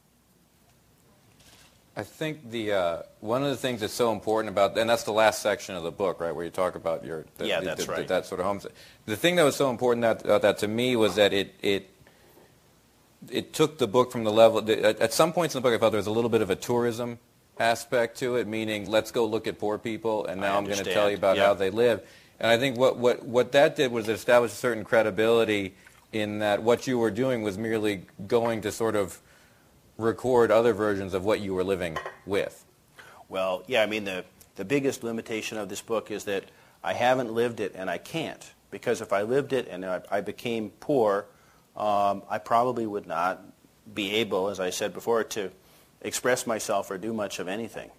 I think one of the things that's so important about, and that's the last section of the book, right, where you talk about that's right. that sort of home. The thing that was so important that to me was that it took the book from the level, at some points in the book I felt there was a little bit of a tourism aspect to it, meaning let's go look at poor people and now I'm going to tell you about how they live. And I think what that did was establish a certain credibility in that what you were doing was merely going to sort of record other versions of what you were living with. Well, yeah, I mean, the biggest limitation of this book is that I haven't lived it and I can't. Because if I lived it and I became poor, I probably would not be able, as I said before, to express myself or do much of anything.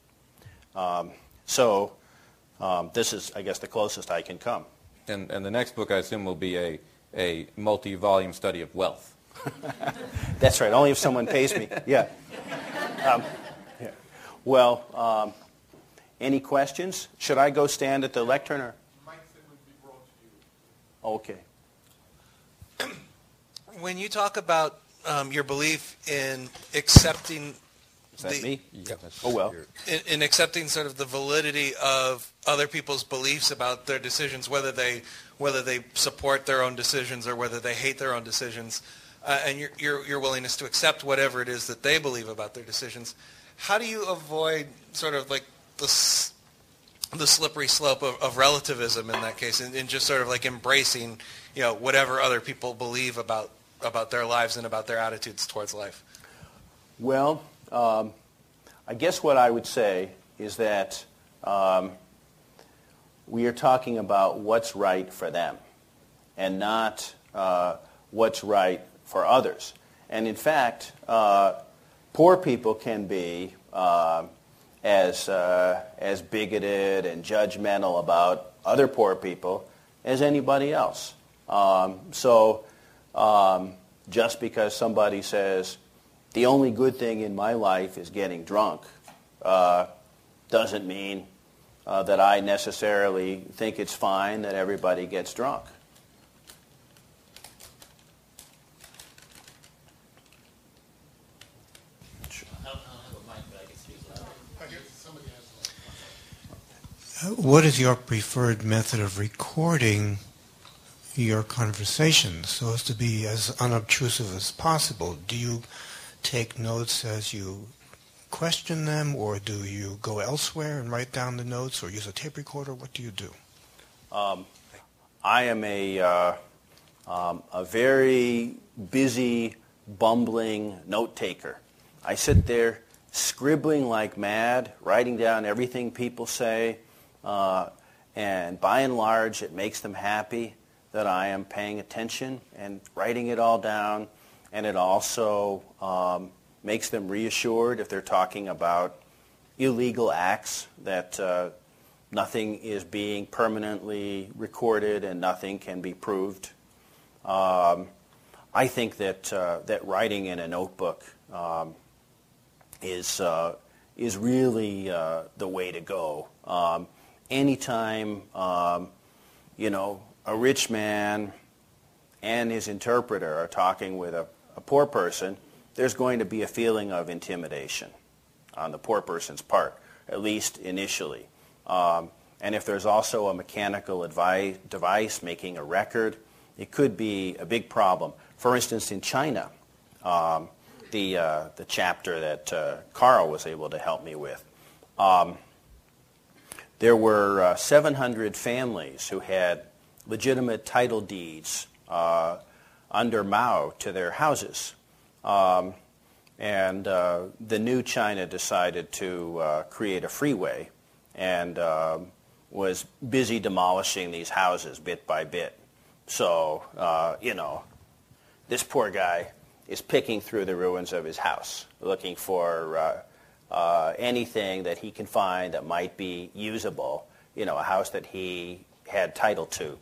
So this is, I guess, the closest I can come. And the next book, I assume, will be a multi-volume study of wealth. That's right, only if someone pays me. Yeah. Yeah. Well, any questions? Should I go stand at the lectern? Or? Okay. When you talk about your belief in accepting Is that me? Yeah, Oh, well. in accepting sort of the validity of other people's beliefs about their decisions, whether they support their own decisions or whether they hate their own decisions, and your willingness to accept whatever it is that they believe about their decisions, how do you avoid sort of like the slippery slope of relativism in that case, and just sort of like embracing, whatever other people believe about their lives and about their attitudes towards life? Well, I guess what I would say is that we are talking about what's right for them and not what's right for others. And in fact, poor people can be as bigoted and judgmental about other poor people as anybody else. So just because somebody says, the only good thing in my life is getting drunk, doesn't mean that I necessarily think it's fine that everybody gets drunk. What is your preferred method of recording your conversations so as to be as unobtrusive as possible? Do you take notes as you question them, or do you go elsewhere and write down the notes, or use a tape recorder? What do you do? I am a very busy, bumbling note taker. I sit there scribbling like mad, writing down everything people say, and by and large it makes them happy that I am paying attention and writing it all down, and it also makes them reassured if they're talking about illegal acts that nothing is being permanently recorded and nothing can be proved. I think that writing in a notebook is really the way to go. Anytime a rich man and his interpreter are talking with a poor person, there's going to be a feeling of intimidation on the poor person's part, at least initially. And if there's also a mechanical device making a record, it could be a big problem. For instance, in China, the chapter that Carl was able to help me with, there were 700 families who had legitimate title deeds under Mao to their houses. And the new China decided to create a freeway and was busy demolishing these houses bit by bit. So, this poor guy is picking through the ruins of his house, looking for anything that he can find that might be usable, a house that he had title to.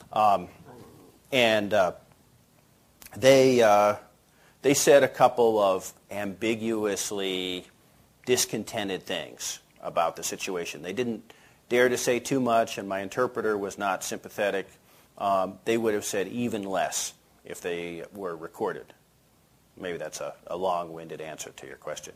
And they said a couple of ambiguously discontented things about the situation. They didn't dare to say too much, and my interpreter was not sympathetic. They would have said even less if they were recorded. Maybe that's a long-winded answer to your question.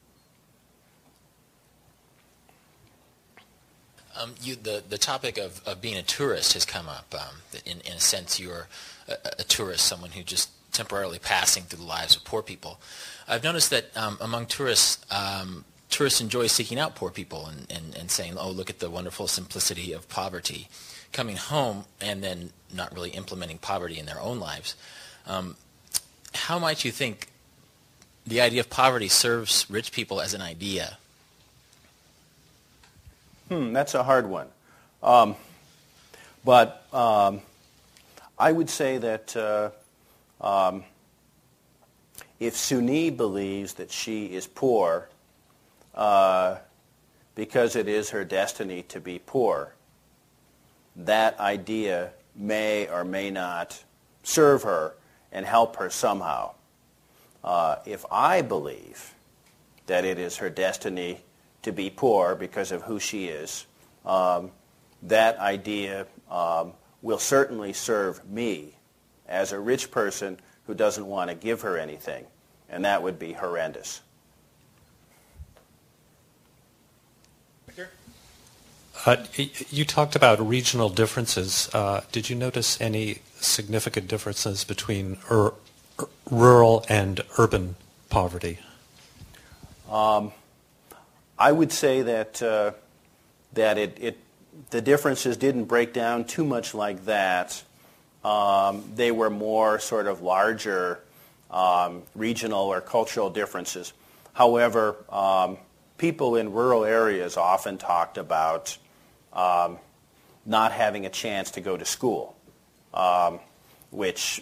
The topic of being a tourist has come up. In a sense, you're a tourist, someone who just temporarily passing through the lives of poor people. I've noticed that among tourists, tourists enjoy seeking out poor people and saying, oh, look at the wonderful simplicity of poverty. Coming home and then not really implementing poverty in their own lives. How might you think the idea of poverty serves rich people as an idea? That's a hard one. But I would say that if Suni believes that she is poor because it is her destiny to be poor, that idea may or may not serve her and help her somehow. If I believe that it is her destiny to be poor because of who she is, that idea will certainly serve me as a rich person who doesn't want to give her anything, and that would be horrendous. You talked about regional differences. Did you notice any significant differences between rural and urban poverty? I would say that the differences didn't break down too much like that. They were more sort of larger regional or cultural differences. However, people in rural areas often talked about not having a chance to go to school, which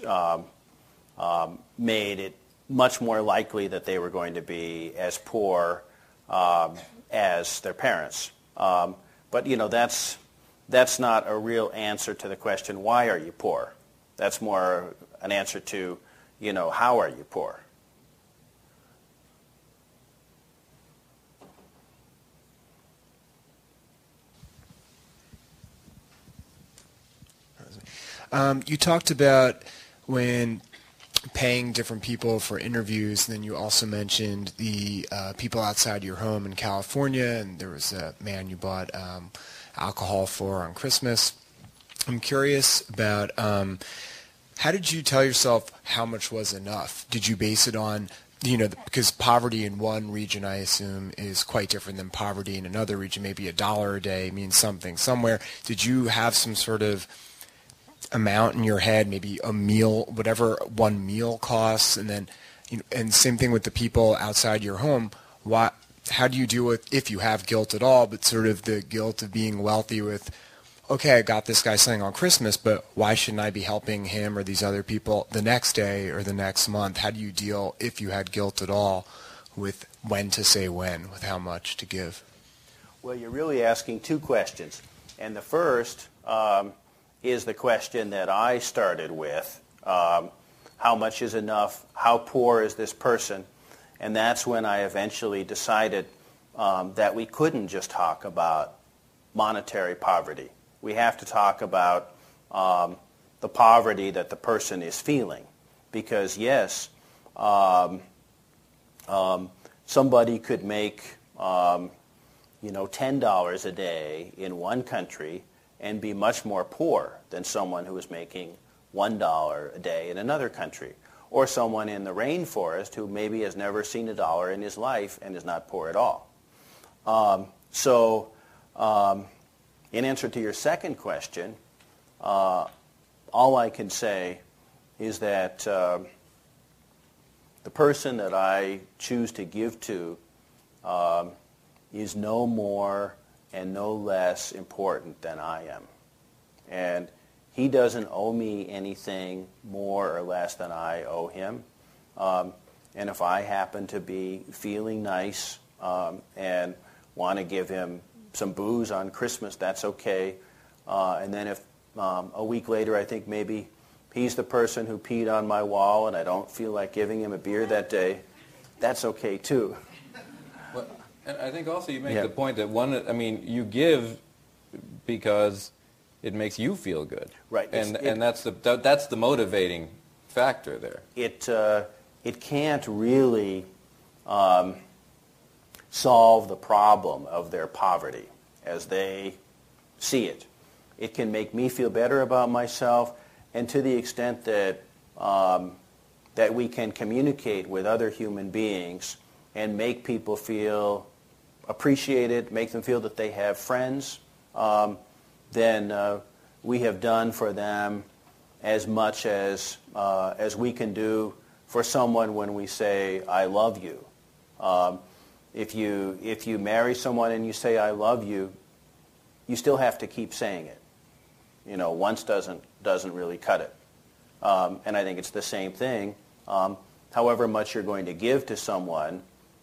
made it much more likely that they were going to be as poor as their parents. But that's not a real answer to the question, why are you poor? That's more an answer to, how are you poor? You talked about when paying different people for interviews, and then you also mentioned the people outside your home in California, and there was a man you bought alcohol for on Christmas. I'm curious about how did you tell yourself how much was enough? Did you base it on, because poverty in one region, I assume, is quite different than poverty in another region. Maybe $1 a day means something somewhere. Did you have some sort of amount in your head, maybe a meal, whatever one meal costs, and then, and same thing with the people outside your home? How do you deal with, if you have guilt at all, but sort of the guilt of being wealthy with, okay, I got this guy something on Christmas, but why shouldn't I be helping him or these other people the next day or the next month? How do you deal, if you had guilt at all, with when to say when, with how much to give? Well, you're really asking two questions. And the first is the question that I started with. How much is enough? How poor is this person? And that's when I eventually decided that we couldn't just talk about monetary poverty. We have to talk about the poverty that the person is feeling. Because yes, somebody could make $10 a day in one country and be much more poor than someone who is making $1 a day in another country. Or someone in the rainforest who maybe has never seen $1 in his life and is not poor at all. In answer to your second question, all I can say is that the person that I choose to give to is no more and no less important than I am. And he doesn't owe me anything more or less than I owe him. And if I happen to be feeling nice and want to give him some booze on Christmas, that's okay. And then if a week later I think maybe he's the person who peed on my wall and I don't feel like giving him a beer that day, that's okay too. Well, and I think also you make the point that you give because it makes you feel good. Right. And that's the motivating factor there. It can't really solve the problem of their poverty as they see it. It can make me feel better about myself, and to the extent that that we can communicate with other human beings and make people feel appreciated, make them feel that they have friends, then we have done for them as much as we can do for someone when we say, I love you. If you marry someone and you say, I love you, you still have to keep saying it. You know, once doesn't really cut it. And I think it's the same thing. However much you're going to give to someone,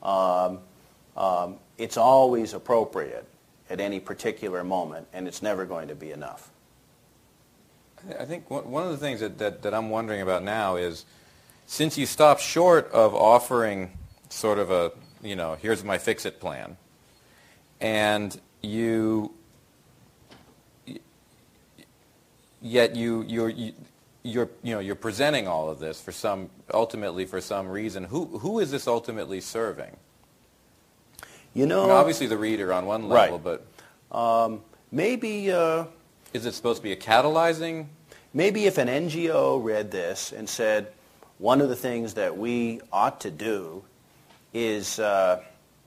it's always appropriate at any particular moment, and it's never going to be enough. I think one of the things that I'm wondering about now is, since you stopped short of offering sort of a, you know, here's my fix-it plan, and you're presenting all of this ultimately for some reason. Who is this ultimately serving? You know, I mean, obviously the reader on one level, right. But maybe is it supposed to be a catalyzing? Maybe if an NGO read this and said, one of the things that we ought to do is to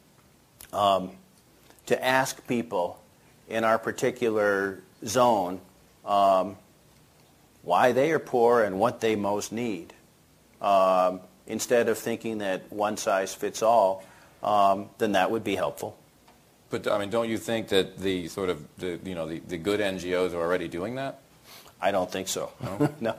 ask people in our particular zone why they are poor and what they most need, instead of thinking that one size fits all, then that would be helpful. But I mean, don't you think that the good NGOs are already doing that? I don't think so. No. No.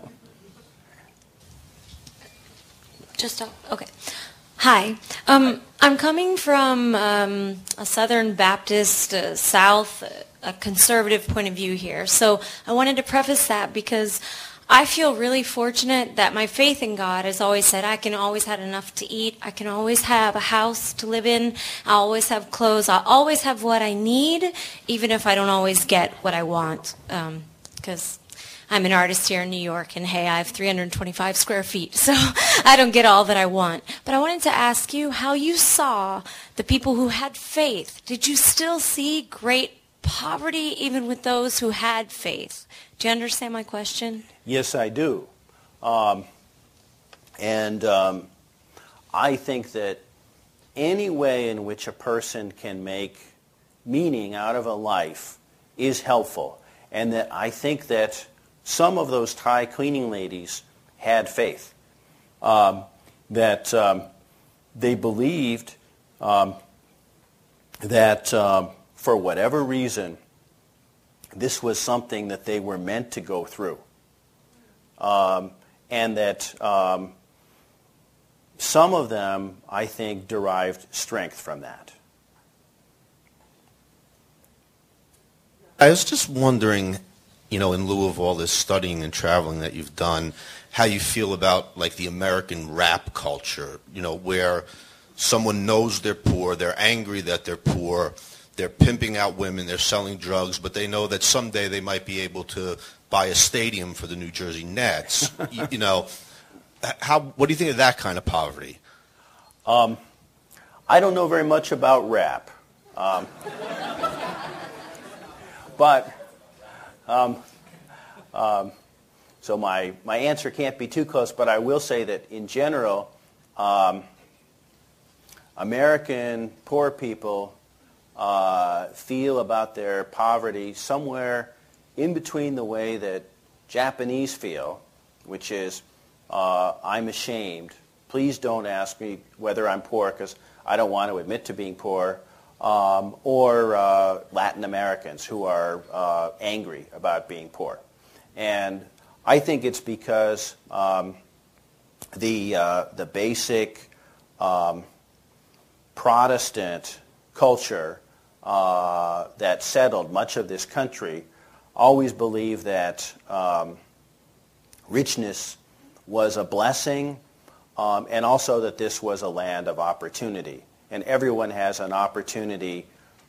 Okay. Hi. I'm coming from a Southern Baptist, South, a conservative point of view here. So I wanted to preface that because I feel really fortunate that my faith in God has always said I can always have enough to eat. I can always have a house to live in. I always have clothes. I always have what I need, even if I don't always get what I want. Because I'm an artist here in New York, and hey, I have 325 square feet, so I don't get all that I want. But I wanted to ask you how you saw the people who had faith. Did you still see great poverty even with those who had faith? Do you understand my question? Yes, I do. I think that any way in which a person can make meaning out of a life is helpful. And that I think that some of those Thai cleaning ladies had faith. That they believed that for whatever reason, this was something that they were meant to go through. And that some of them, I think, derived strength from that. I was just wondering, you know, in lieu of all this studying and traveling that you've done, how you feel about, like, the American rap culture, you know, where someone knows they're poor, they're angry that they're poor, they're pimping out women, they're selling drugs, but they know that someday they might be able to buy a stadium for the New Jersey Nets. You know, what do you think of that kind of poverty? I don't know very much about rap. So my answer can't be too close, but I will say that in general, American poor people feel about their poverty somewhere in between the way that Japanese feel, which is, I'm ashamed. Please don't ask me whether I'm poor because I don't want to admit to being poor. Or Latin Americans who are angry about being poor. And I think it's because the basic Protestant culture that settled much of this country always believed that richness was a blessing, and also that this was a land of opportunity. And everyone has an opportunity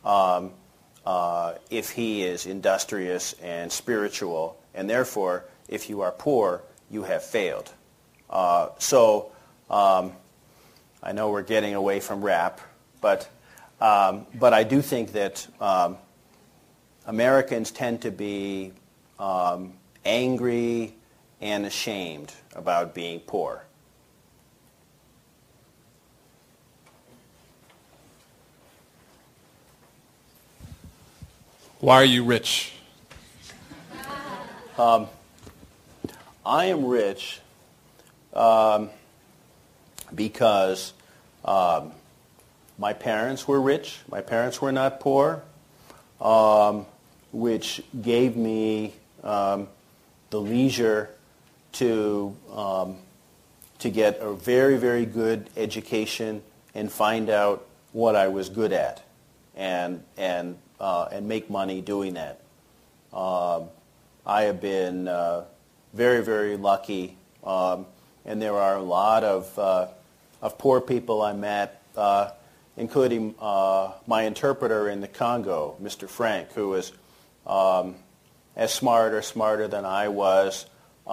if he is industrious and spiritual, and therefore, if you are poor, you have failed. So I know we're getting away from rap, but I do think that Americans tend to be angry and ashamed about being poor. Why are you rich? I am rich because my parents were rich. My parents were not poor, which gave me the leisure to get a very, very good education and find out what I was good at, and make money doing that. I have been very, very lucky, and there are a lot of poor people I met, including my interpreter in the Congo, Mr. Frank, who was as smart or smarter than I was,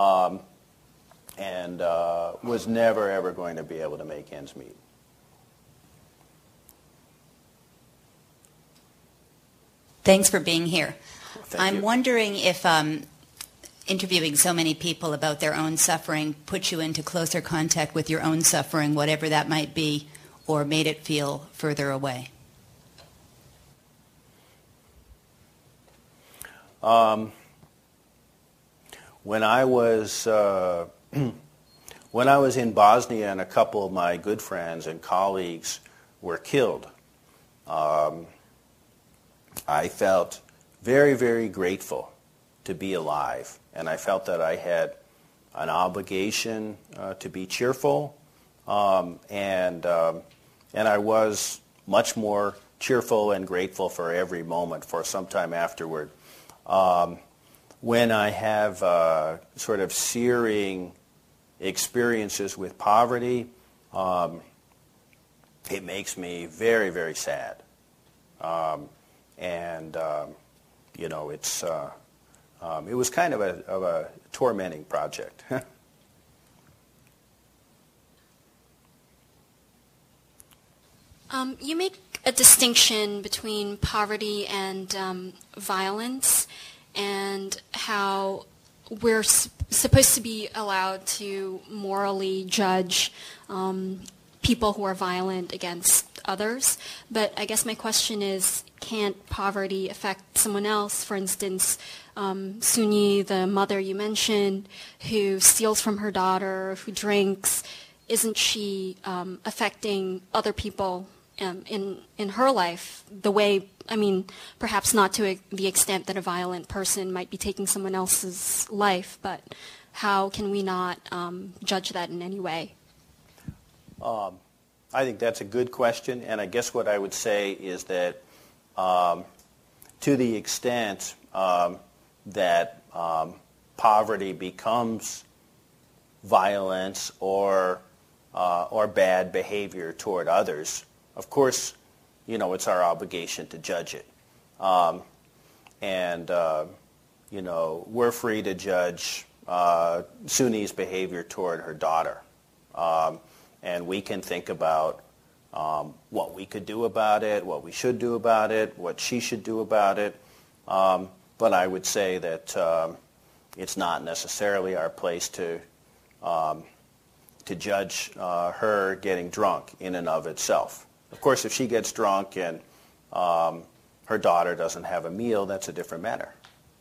and was never, ever going to be able to make ends meet. Thanks for being here. Thank you. I'm wondering if interviewing so many people about their own suffering put you into closer contact with your own suffering, whatever that might be, or made it feel further away. When I was in Bosnia and a couple of my good friends and colleagues were killed, I felt very, very grateful to be alive, and I felt that I had an obligation to be cheerful, and I was much more cheerful and grateful for every moment for some time afterward. When I have sort of searing experiences with poverty, it makes me very, very sad. It was kind of a tormenting project. You make a distinction between poverty and violence, and how we're supposed to be allowed to morally judge people who are violent against others. But I guess my question is, can't poverty affect someone else? For instance, Sunyi, the mother you mentioned, who steals from her daughter, who drinks, isn't she affecting other people in her life the way, I mean, perhaps not to the extent that a violent person might be taking someone else's life, but how can we not judge that in any way? I think that's a good question, and I guess what I would say is that to the extent that poverty becomes violence or bad behavior toward others, of course, it's our obligation to judge it. We're free to judge Sunyi's behavior toward her daughter. And we can think about what we could do about it, what we should do about it, what she should do about it. But I would say that it's not necessarily our place to judge her getting drunk in and of itself. Of course, if she gets drunk and her daughter doesn't have a meal, that's a different matter.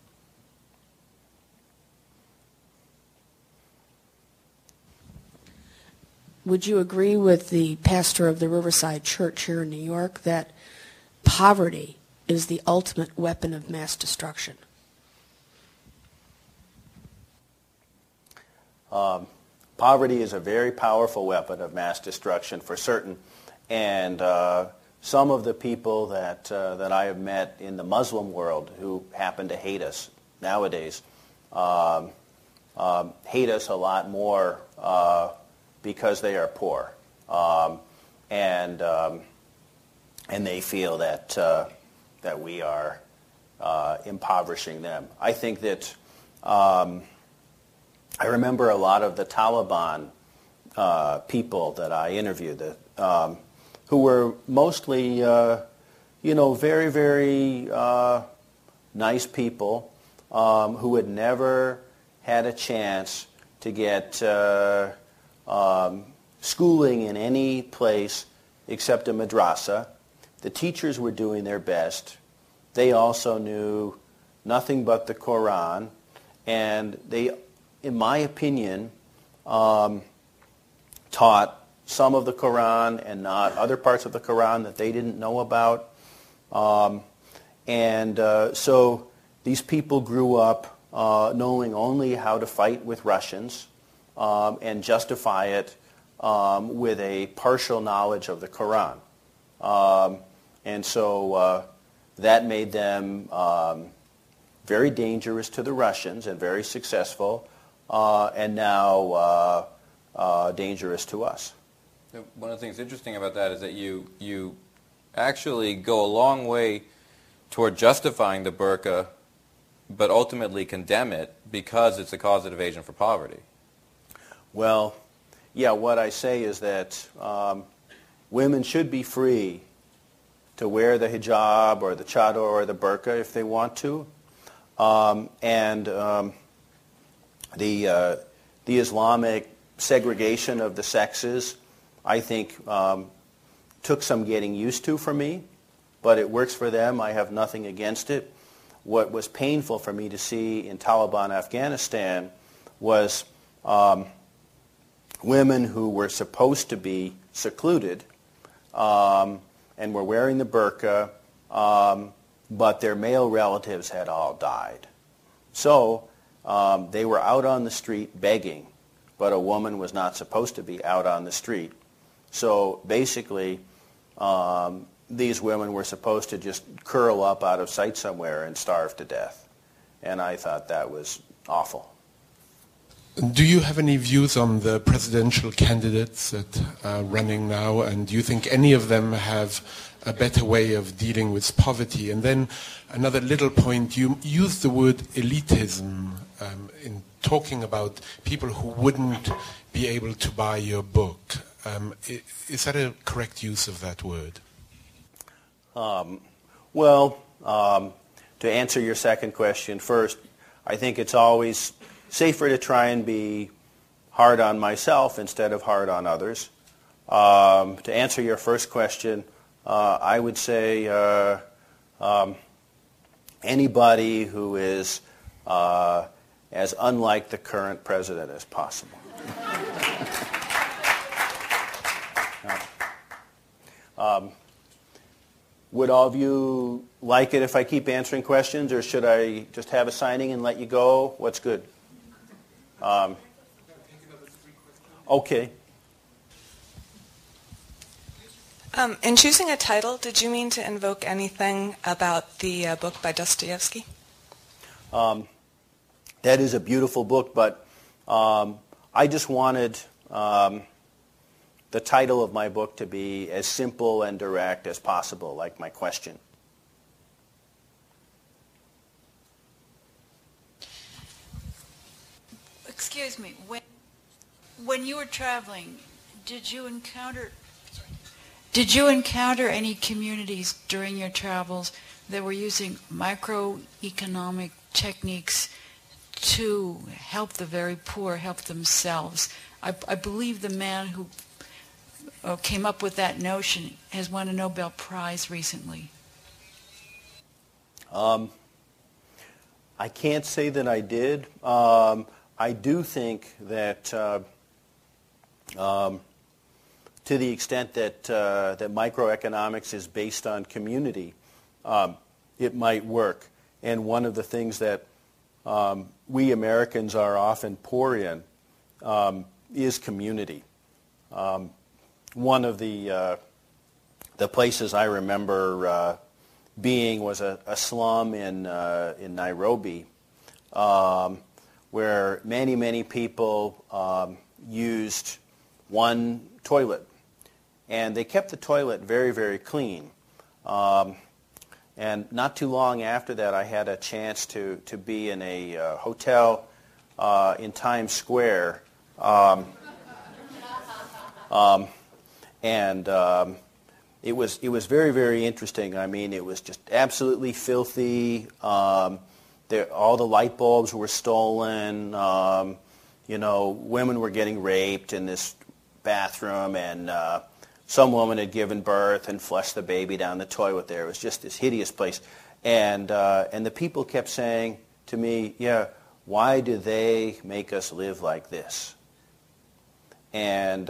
Would you agree with the pastor of the Riverside Church here in New York that poverty is the ultimate weapon of mass destruction? Poverty is a very powerful weapon of mass destruction for certain. And some of the people that I have met in the Muslim world who happen to hate us nowadays hate us a lot more because they are poor, and they feel that we are impoverishing them. I think that I remember a lot of the Taliban people that I interviewed who were mostly very, very nice people who had never had a chance to get schooling in any place except a madrasa. The teachers were doing their best, they also knew nothing but the Quran, and they, in my opinion, taught some of the Quran and not other parts of the Quran that they didn't know about. So these people grew up knowing only how to fight with Russians and justify it with a partial knowledge of the Quran. That made them very dangerous to the Russians and very successful, and now dangerous to us. One of the things interesting about that is that you actually go a long way toward justifying the burqa, but ultimately condemn it because it's a causative agent for poverty. Well, yeah, what I say is that women should be free to wear the hijab or the chador or the burqa if they want to. The Islamic segregation of the sexes, I think, took some getting used to for me, but it works for them. I have nothing against it. What was painful for me to see in Taliban Afghanistan was women who were supposed to be secluded and were wearing the burqa, but their male relatives had all died. So they were out on the street begging, but a woman was not supposed to be out on the street. So basically, these women were supposed to just curl up out of sight somewhere and starve to death. And I thought that was awful. Do you have any views on the presidential candidates that are running now, and do you think any of them have a better way of dealing with poverty? And then another little point, you used the word elitism in talking about people who wouldn't be able to buy your book. Is that a correct use of that word? To answer your second question first, I think it's always safer to try and be hard on myself instead of hard on others. To answer your first question, I would say anybody who is as unlike the current president as possible. Would all of you like it if I keep answering questions, or should I just have a signing and let you go? What's good? Okay. In choosing a title, did you mean to invoke anything about the book by Dostoevsky? That is a beautiful book, but I just wanted the title of my book to be as simple and direct as possible, like my question. Excuse me, when you were traveling, did you encounter any communities during your travels that were using microeconomic techniques to help the very poor help themselves? I believe the man who came up with that notion has won a Nobel Prize recently. I can't say that I did. I do think that to the extent that microeconomics is based on community, it might work. And one of the things that we Americans are often poor in is community. One of the places I remember being was a slum in Nairobi, where many people used one toilet, and they kept the toilet very, very clean. And not too long after that, I had a chance to be in a hotel in Times Square. It was very, very interesting. I mean, it was just absolutely filthy. All the light bulbs were stolen. Women were getting raped in this bathroom, and some woman had given birth and flushed the baby down the toilet there. It was just this hideous place. And the people kept saying to me, yeah, why do they make us live like this? And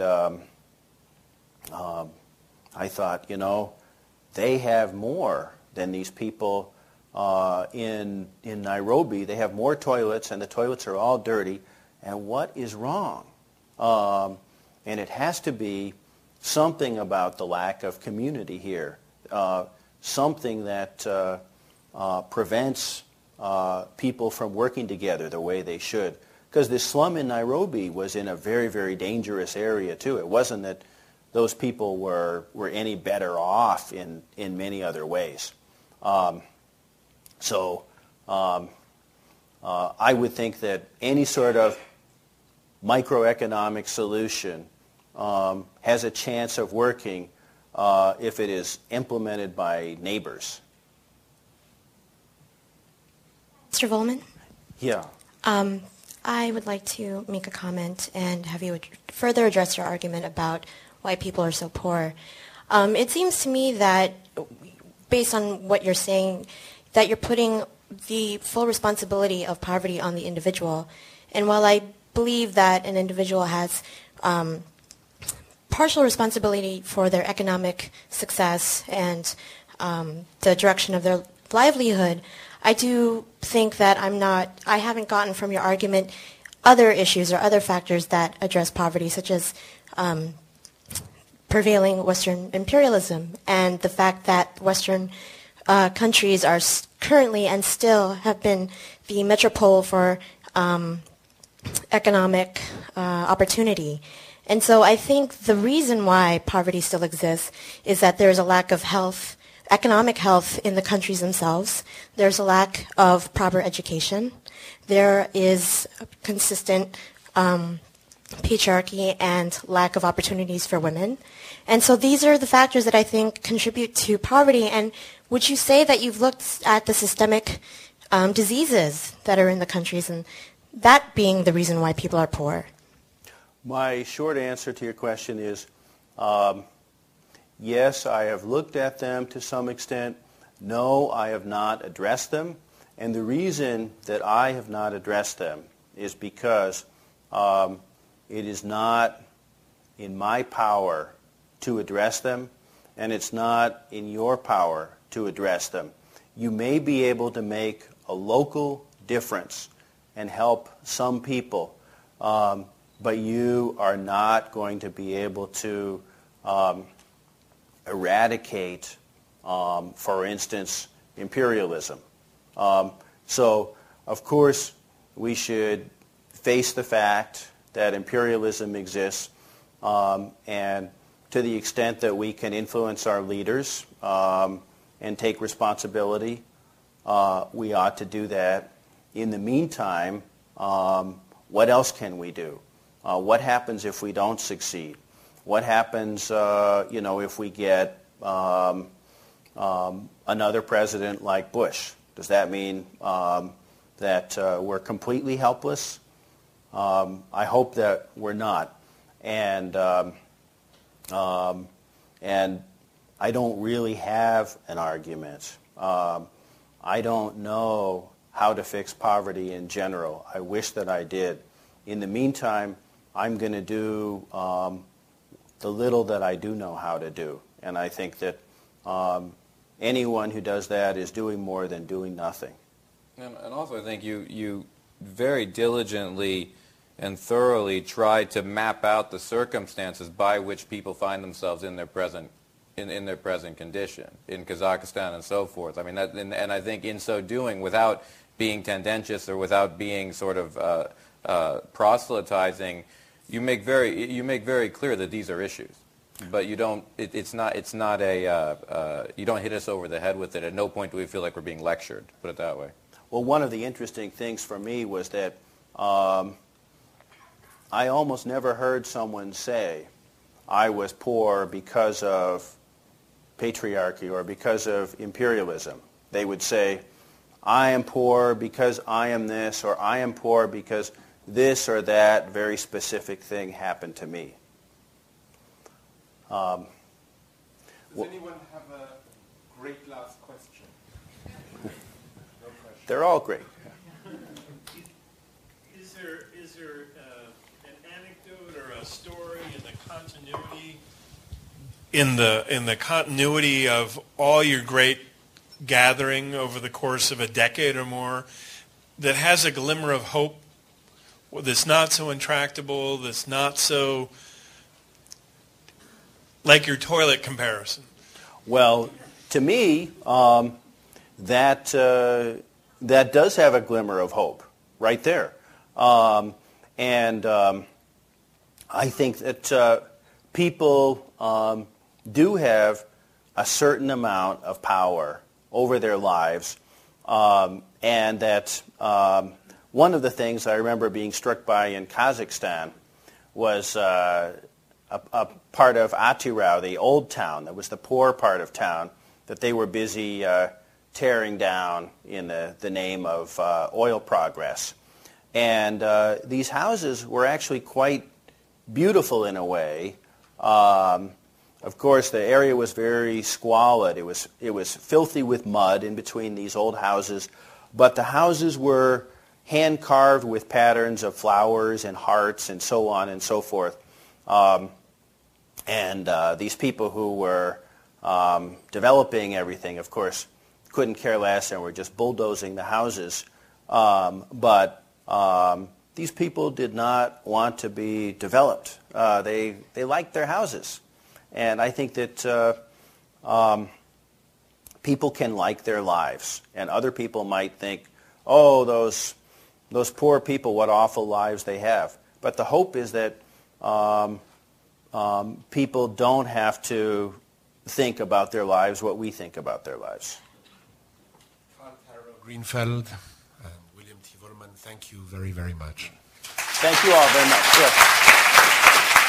I thought, they have more than these people in Nairobi. They have more toilets, and the toilets are all dirty. And what is wrong? And it has to be something about the lack of community here, something that prevents people from working together the way they should. Because this slum in Nairobi was in a very, very dangerous area, too. It wasn't that those people were any better off in many other ways. So I would think that any sort of microeconomic solution has a chance of working if it is implemented by neighbors. Mr. Volman? Yeah. I would like to make a comment and have you further address your argument about why people are so poor. It seems to me that, based on what you're saying, that you're putting the full responsibility of poverty on the individual. And while I believe that an individual has partial responsibility for their economic success and the direction of their livelihood, I do think that I haven't gotten from your argument other issues or other factors that address poverty, such as prevailing Western imperialism and the fact that Western countries are currently and still have been the metropole for economic opportunity. And so I think the reason why poverty still exists is that there is a lack of health, economic health in the countries themselves. There's a lack of proper education. There is consistent patriarchy and lack of opportunities for women. And so these are the factors that I think contribute to poverty. And would you say that you've looked at the systemic diseases that are in the countries and that being the reason why people are poor? My short answer to your question is yes, I have looked at them to some extent. No, I have not addressed them. And the reason that I have not addressed them is because it is not in my power to address them, and it's not in your power to address them. You may be able to make a local difference and help some people, but you are not going to be able to eradicate, for instance, imperialism. So, of course, we should face the fact that imperialism exists, and to the extent that we can influence our leaders and take responsibility, we ought to do that. In the meantime, what else can we do? What happens if we don't succeed? What happens, if we get another president like Bush? Does that mean that we're completely helpless? I hope that we're not. And I don't really have an argument. I don't know how to fix poverty in general. I wish that I did. In the meantime, I'm going to do the little that I do know how to do. And I think that anyone who does that is doing more than doing nothing. And also I think you very diligently and thoroughly tried to map out the circumstances by which people find themselves in their present condition in Kazakhstan and so forth. I mean, and I think in so doing, without being tendentious or without being sort of proselytizing, you make very clear that these are issues. But you don't. It's not a. You don't hit us over the head with it. At no point do we feel like we're being lectured. Put it that way. Well, one of the interesting things for me was that I almost never heard someone say, I was poor because of patriarchy or because of imperialism. They would say, I am poor because I am this, or I am poor because this or that very specific thing happened to me. Does anyone have a great last question? They're all great. Is there an anecdote or a story in the continuity in the continuity of all your great gathering over the course of a decade or more that has a glimmer of hope, that's not so intractable, that's not so like your toilet comparison? Well, to me, that does have a glimmer of hope right there. And I think that people do have a certain amount of power over their lives, and that one of the things I remember being struck by in Kazakhstan was a part of Atirau, the old town, that was the poor part of town, that they were busy tearing down in the name of oil progress. And these houses were actually quite beautiful in a way. Of course, the area was very squalid. It was filthy with mud in between these old houses, but the houses were hand-carved with patterns of flowers and hearts and so on and so forth. And these people who were developing everything, of course, couldn't care less and were just bulldozing the houses. But these people did not want to be developed. They liked their houses. And I think that people can like their lives. And other people might think, oh, those poor people, what awful lives they have. But the hope is that people don't have to think about their lives what we think about their lives. Greenfeld and William T. Vollmann, thank you very, very much. Thank you all very much. Yes.